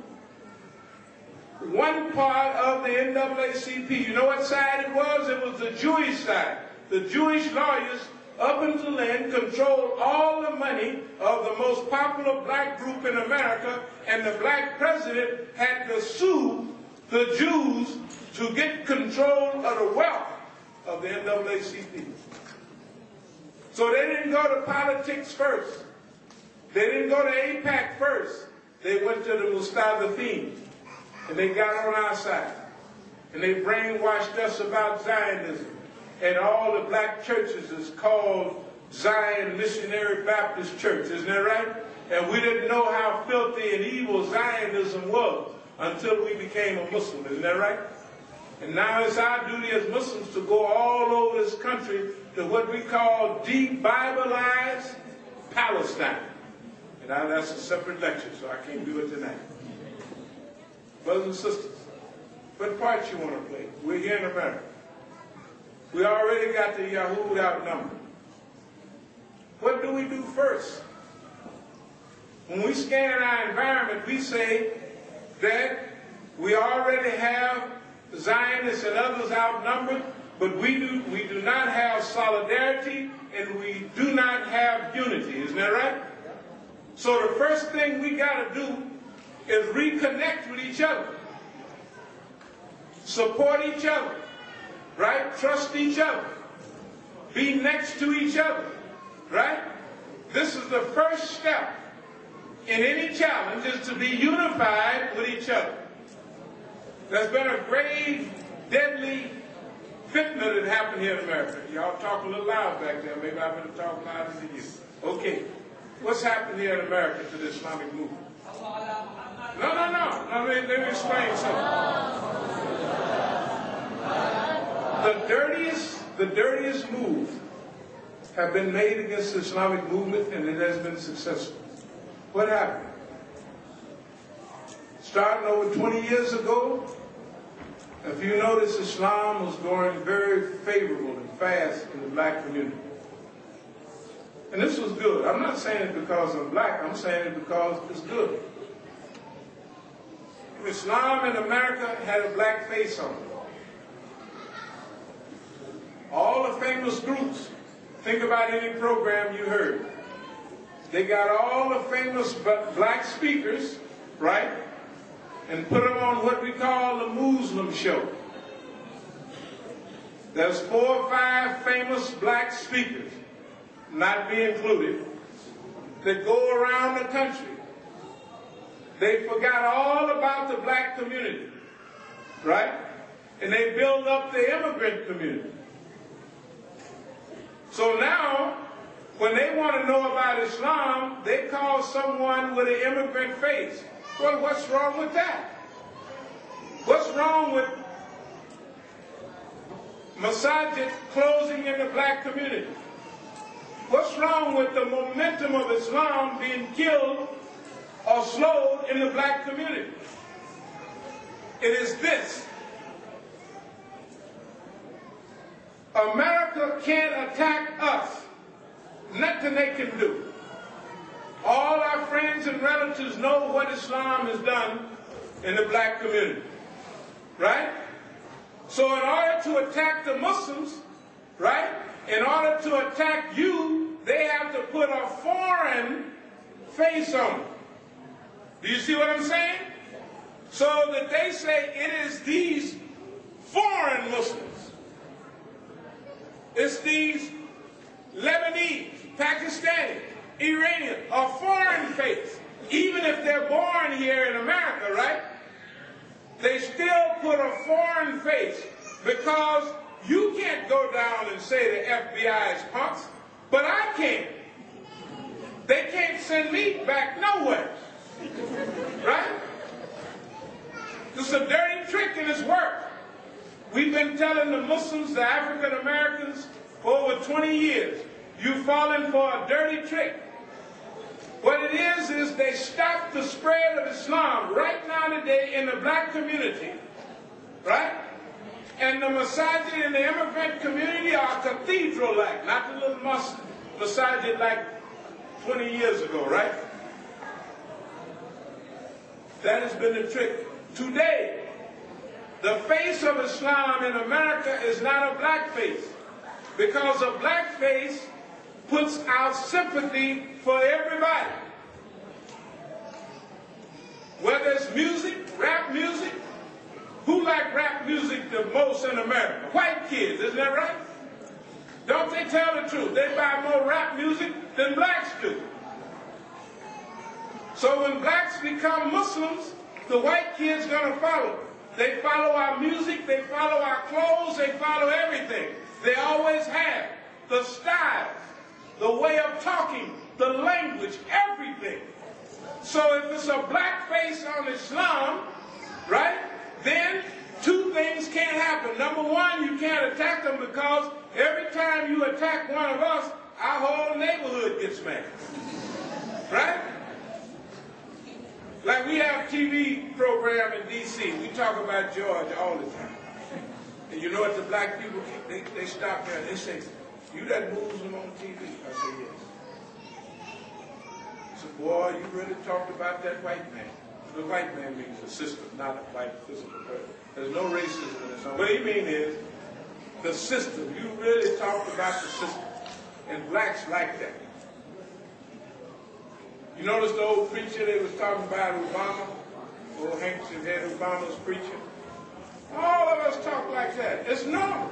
one part of the NAACP. You know what side it was? It was the Jewish side. The Jewish lawyers up until then controlled all the money of the most popular black group in America, and the black president had to sue the Jews to get control of the wealth of the NAACP. So they didn't go to politics first. They didn't go to AIPAC first. They went to the Mustadafin, and they got on our side. And they brainwashed us about Zionism. And all the black churches is called Zion Missionary Baptist Church, isn't that right? And we didn't know how filthy and evil Zionism was until we became a Muslim, isn't that right? And now it's our duty as Muslims to go all over this country to what we call de-Bibleized Palestine. And now that's a separate lecture, so I can't do it tonight. Brothers and sisters, what part you want to play? We're here in America. We already got the Yahud outnumbered. What do we do first? When we scan our environment, we say that we already have Zionists and others outnumbered, but we do not have solidarity and we do not have unity. Isn't that right? So the first thing we got to do is reconnect with each other. Support each other. Right? Trust each other. Be next to each other. Right? This is the first step in any challenge, is to be unified with each other. There's been a grave, deadly fitna that happened here in America. Y'all talk a little loud back there. Maybe I better talk louder than you. Okay. What's happened here in America to the Islamic movement? No, let me explain something. The dirtiest moves have been made against the Islamic movement, and it has been successful. What happened? Starting over 20 years ago, if you notice, Islam was going very favorable and fast in the black community. And this was good. I'm not saying it because I'm black. I'm saying it because it's good. Islam in America had a black face on it. All the famous groups, think about any program you heard. They got all the famous black speakers, right? And put them on what we call the Muslim show. There's 4 or 5 famous black speakers, not me included, that go around the country. They forgot all about the black community, right? And they build up the immigrant community. So now, when they want to know about Islam, they call someone with an immigrant face. Well, what's wrong with that? What's wrong with masajid closing in the black community? What's wrong with the momentum of Islam being killed or slowed in the black community? It is this. America can't attack us. Nothing they can do. All our friends friends and relatives know what Islam has done in the black community, right? So in order to attack the Muslims, right, in order to attack you, they have to put a foreign face on it. Do you see what I'm saying? So that they say it is these foreign Muslims. It's these Lebanese, Pakistani, Iranian, a foreign face. Even if they're born here in America, right? They still put a foreign face because you can't go down and say the FBI is punks, but I can. They can't send me back nowhere. Right? It's a dirty trick and it's worked. We've been telling the Muslims, the African Americans, for over 20 years, you've fallen for a dirty trick. What it is they stop the spread of Islam right now today in the black community. Right? And the masajid in the immigrant community are cathedral-like, not the little masajid like 20 years ago, right? That has been the trick. Today, the face of Islam in America is not a black face, because a black face puts out sympathy for everybody. Whether it's music, rap music, who like rap music the most in America? White kids, isn't that right? Don't they tell the truth? They buy more rap music than blacks do. So when blacks become Muslims, the white kids gonna follow. They follow our music, they follow our clothes, they follow everything. They always have. The style, the way of talking, the language, everything. So if it's a black face on Islam, right, then two things can't happen. Number one, you can't attack them because every time you attack one of us, our whole neighborhood gets mad. Right? Like we have a TV program in D.C. We talk about George all the time. And you know what the black people, they stop there and they say, you that Muslim on TV? I say, yes. I said, boy, you really talked about that white man. The white man means a system, not a white physical person. There's no racism in this. What he means is the system. You really talked about the system. And blacks like that. You notice the old preacher they was talking about, Obama? Old handkerchief head Obama's preaching. All of us talk like that. It's normal.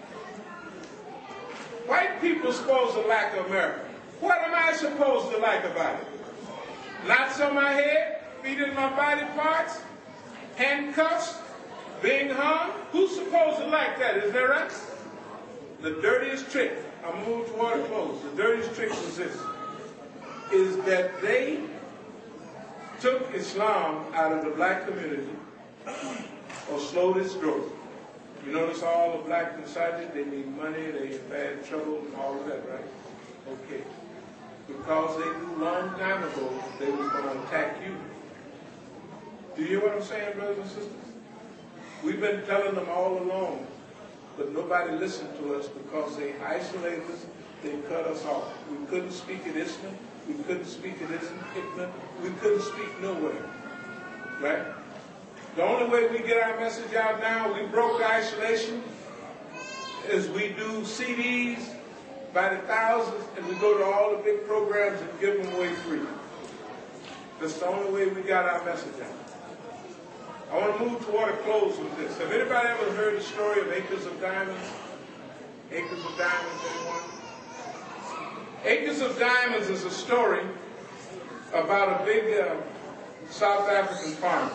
White people supposed to like America. What am I supposed to like about it? Knots on my head, feet in my body parts, handcuffs, being hung? Who's supposed to like that? Is that right? The dirtiest trick, I'm moving toward a close, the dirtiest trick is this, is that they took Islam out of the black community or slowed its growth. You notice all the black inside it, they need money, they in bad trouble and all of that, right? Okay. Because they knew long time ago they was going to attack you. Do you hear what I'm saying, brothers and sisters? We've been telling them all along, but nobody listened to us because they isolated us, they cut us off. We couldn't speak at Islam, we couldn't speak at Islam, we couldn't speak nowhere, right? The only way we get our message out now, we broke isolation, is we do CDs by the thousands, and we go to all the big programs and give them away free. That's the only way we got our message out. I want to move toward a close with this. Have anybody ever heard the story of Acres of Diamonds? Acres of Diamonds, anyone? Acres of Diamonds is a story about a big South African farmer.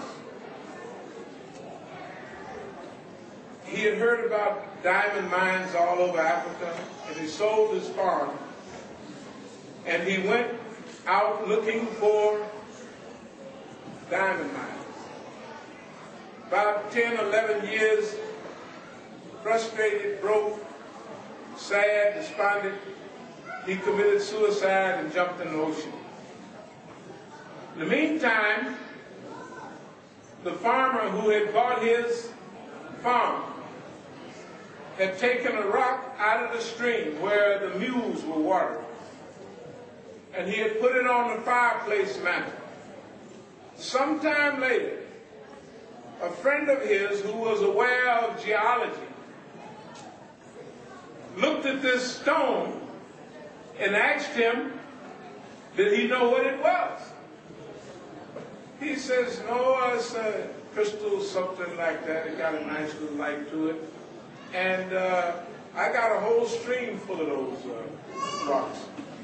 He had heard about diamond mines all over Africa, and he sold his farm, and he went out looking for diamond mines. About 10, 11 years, frustrated, broke, sad, despondent, he committed suicide and jumped in the ocean. In the meantime, the farmer who had bought his farm had taken a rock out of the stream where the mules were watering. and he had put it on the fireplace mantel. Sometime later, a friend of his who was aware of geology looked at this stone and asked him, did he know what it was? He says, no, it's a crystal, something like that. It got a nice little light to it. And I got a whole stream full of those rocks.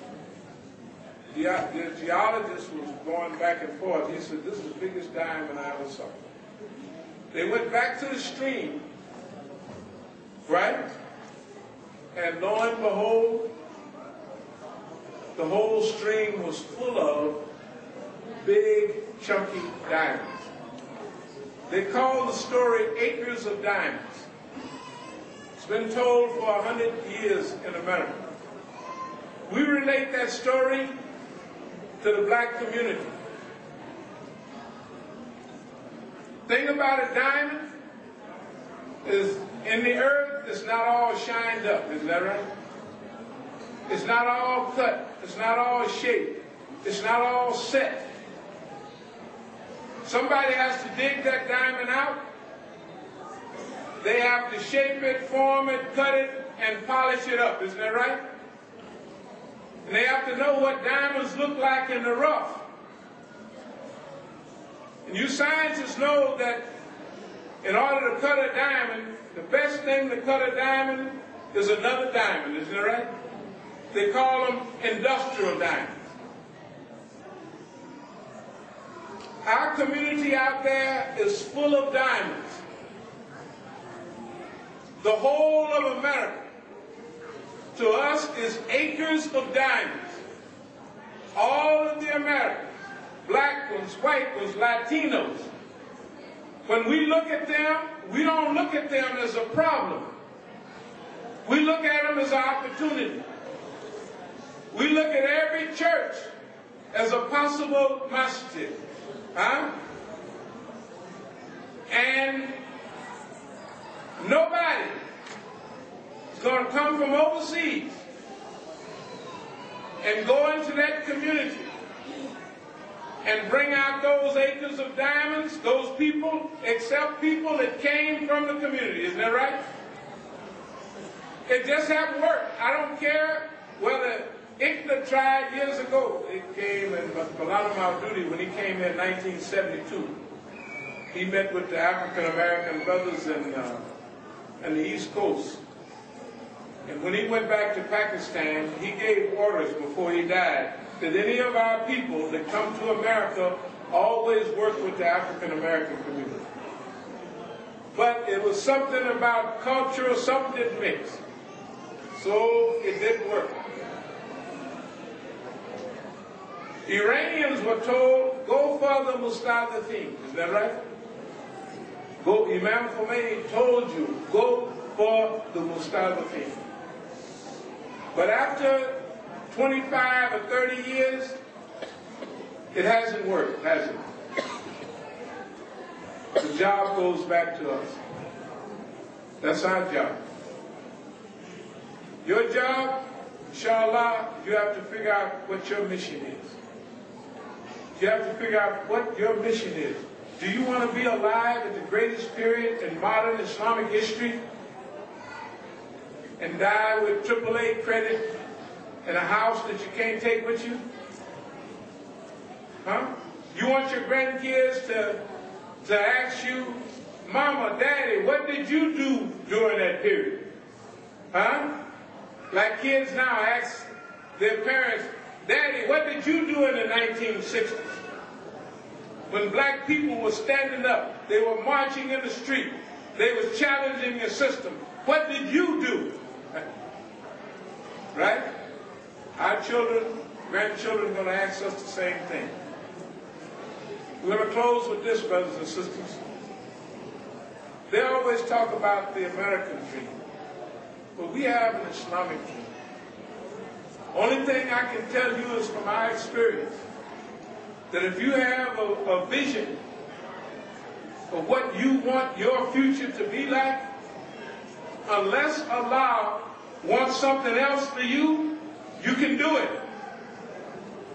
The geologist was going back and forth. He said, this is the biggest diamond I ever saw. They went back to the stream, right? And lo and behold, the whole stream was full of big, chunky diamonds. They call the story Acres of Diamonds. It's been told for 100 years in America. We relate that story to the black community. Thing about a diamond is in the earth, it's not all shined up, isn't that right? It's not all cut. It's not all shaped. It's not all set. Somebody has to dig that diamond out. They have to shape it, form it, cut it, and polish it up. Isn't that right? And they have to know what diamonds look like in the rough. And you scientists know that in order to cut a diamond, the best thing to cut a diamond is another diamond. Isn't that right? They call them industrial diamonds. Our community out there is full of diamonds. The whole of America, to us, is acres of diamonds. All of the Americans, black ones, white ones, Latinos, when we look at them, we don't look at them as a problem. We look at them as an opportunity. We look at every church as a possible masjid. Huh? And nobody is going to come from overseas and go into that community and bring out those acres of diamonds, those people, except people that came from the community. Isn't that right? It just hasn't worked. I don't care whether Iqbal tried years ago. It came, and Maulana Maududi, when he came in 1972, he met with the African-American brothers in the East Coast. And when he went back to Pakistan, he gave orders before he died that any of our people that come to America always work with the African-American community. But it was something about culture, something didn't mix. So it didn't work. Iranians were told, go for the Mustadafin. Is that right? Go, Imam Khomeini told you, go for the Mustadafin. But after 25 or 30 years, it hasn't worked, has it? The job goes back to us. That's our job. Your job, inshallah, you have to figure out what your mission is. You have to figure out what your mission is. Do you want to be alive at the greatest period in modern Islamic history and die with AAA credit in a house that you can't take with you? Huh? You want your grandkids to ask you, Mama, Daddy, what did you do during that period? Huh? Like kids now ask their parents, Daddy, what did you do in the 1960s? When black people were standing up, they were marching in the street, they were challenging the system. What did you do? Right? Our children, grandchildren are going to ask us the same thing. We're going to close with this, brothers and sisters. They always talk about the American dream, but we have an Islamic dream. Only thing I can tell you is from my experience, that if you have a vision of what you want your future to be like, unless Allah wants something else for you, you can do it.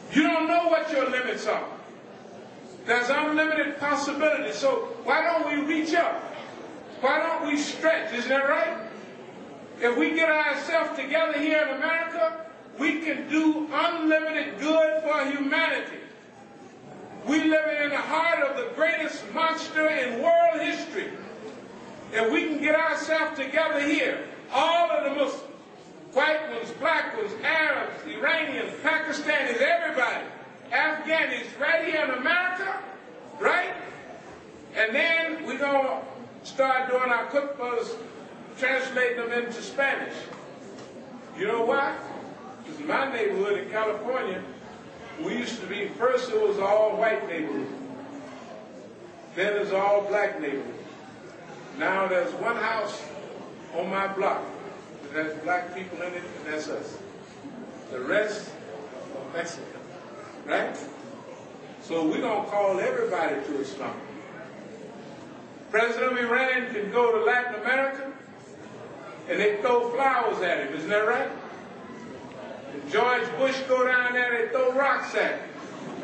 You don't know what your limits are. There's unlimited possibilities. So why don't we reach up? Why don't we stretch? Isn't that right? If we get ourselves together here in America, we can do unlimited good for humanity. We live in the heart of the greatest monster in world history. If we can get ourselves together here, all of the Muslims, white ones, black ones, Arabs, Iranians, Pakistanis, everybody, Afghanis, right here in America, right? And then we're going to start doing our cookbooks, translating them into Spanish. You know why? Because in my neighborhood in California, we used to be, first it was all white neighborhood. Then it's all black neighborhood. Now there's one house on my block that has black people in it, and that's us. The rest are Mexican, right? So we're going to call everybody to Islam. President of Iran can go to Latin America, and they throw flowers at him, isn't that right? And George Bush go down there, they throw rocks at him.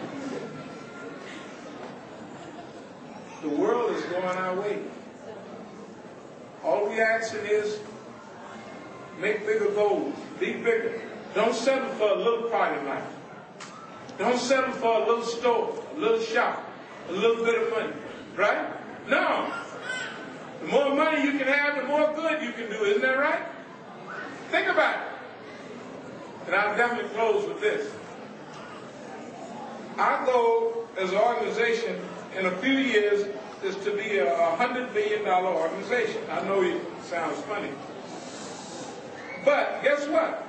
The world is going our way. All we asking is, make bigger goals, be bigger. Don't settle for a little part in life. Don't settle for a little store, a little shop, a little bit of money, right? No. The more money you can have, the more good you can do, isn't that right? Think about it. And I'll definitely close with this. Our goal as an organization in a few years is to be a $100 billion organization. I know it sounds funny. But guess what?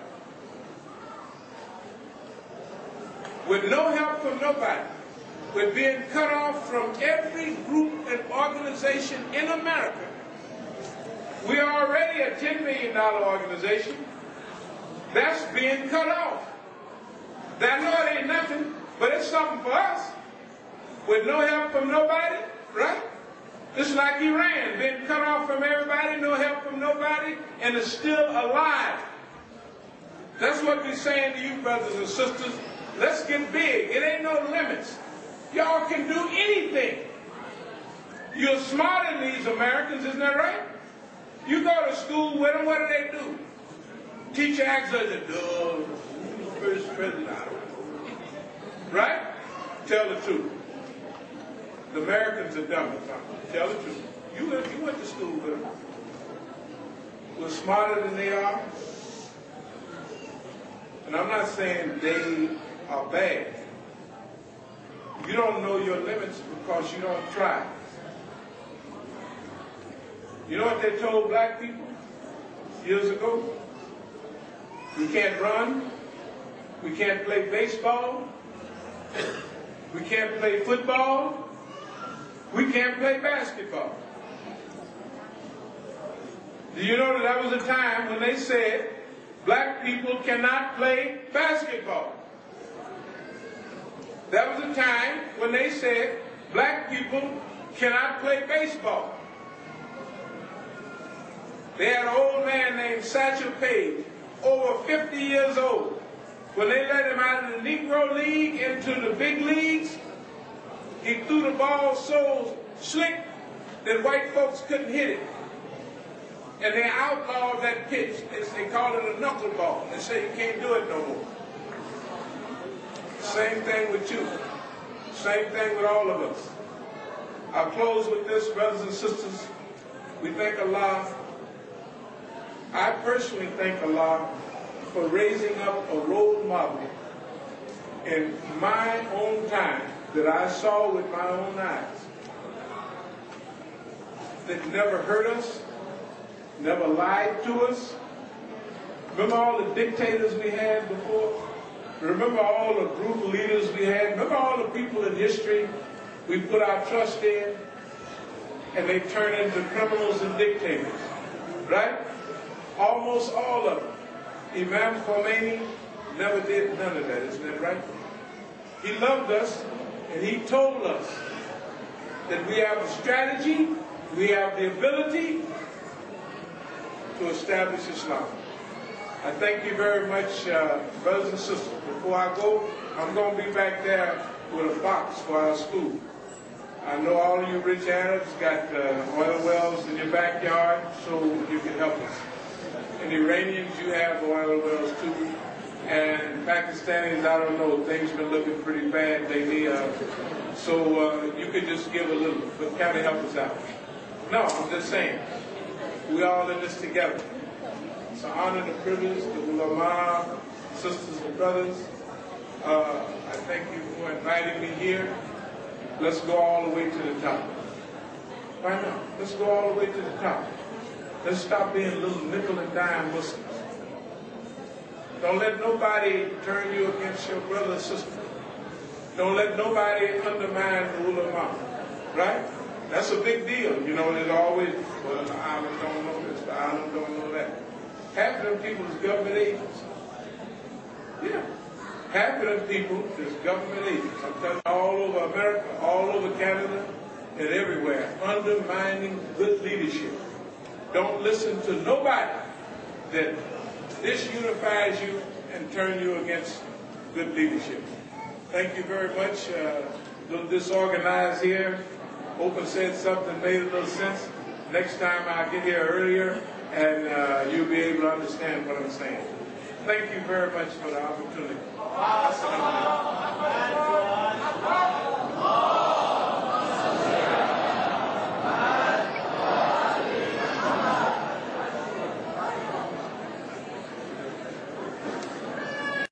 With no help from nobody, with being cut off from every group and organization in America, we are already a $10 million organization. That's being cut off. I know it ain't nothing, but it's something for us. With no help from nobody, right? It's like Iran, being cut off from everybody, no help from nobody, and is still alive. That's what we're saying to you, brothers and sisters. Let's get big. It ain't no limits. Y'all can do anything. You're smarter than these Americans, isn't that right? You go to school with them, what do? Teacher asks us, first president, right? Tell the truth. The Americans are dumb. Tell the truth. You went to school with them. We're smarter than they are. And I'm not saying they are bad. You don't know your limits because you don't try. You know what they told black people years ago? We can't run. We can't play baseball. We can't play football. We can't play basketball. Do you know that was a time when they said black people cannot play basketball? That was a time when they said black people cannot play baseball. They had an old man named Satchel Paige, over 50 years old. When they let him out of the Negro League into the big leagues, he threw the ball so slick that white folks couldn't hit it. And they outlawed that pitch. They call it a knuckleball. They say you can't do it no more. Same thing with you. Same thing with all of us. I'll close with this, brothers and sisters. We thank Allah. I personally thank Allah for raising up a role model in my own time that I saw with my own eyes, that never hurt us, never lied to us. Remember all the dictators we had before? Remember all the brutal leaders we had? Remember all the people in history we put our trust in, and they turned into criminals and dictators, right? Almost all of them. Imam Khomeini never did none of that, isn't that right? He loved us, and he told us that we have the strategy, we have the ability to establish Islam. I thank you very much, brothers and sisters. before I go, I'm going to be back there with a box for our school. I know all of you rich Arabs got oil wells in your backyard, so you can help us. And Iranians, you have oil wells too. And Pakistanis, I don't know, things been looking pretty bad lately. So you could just give a little, but kind of help us out. No, I'm just saying, we all in this together. It's an honor and a privilege, the ulama, sisters and brothers. I thank you for inviting me here. Let's go all the way to the top. Why not? Let's go all the way to the top. Let's stop being little nickel and dime Muslims. Don't let nobody turn you against your brother or sister. Don't let nobody undermine the ulama. Right? That's a big deal. You know, there's always, well, the island don't know this, the island don't know that. Half of them people is government agents. Yeah. Half of them people is government agents. I'm telling you, all over America, all over Canada, and everywhere, undermining good leadership. Don't listen to nobody that disunifies you and turn you against good leadership. Thank you very much. A little disorganized here. Open said something made a little sense. Next time I'll get here earlier and you'll be able to understand what I'm saying. Thank you very much for the opportunity.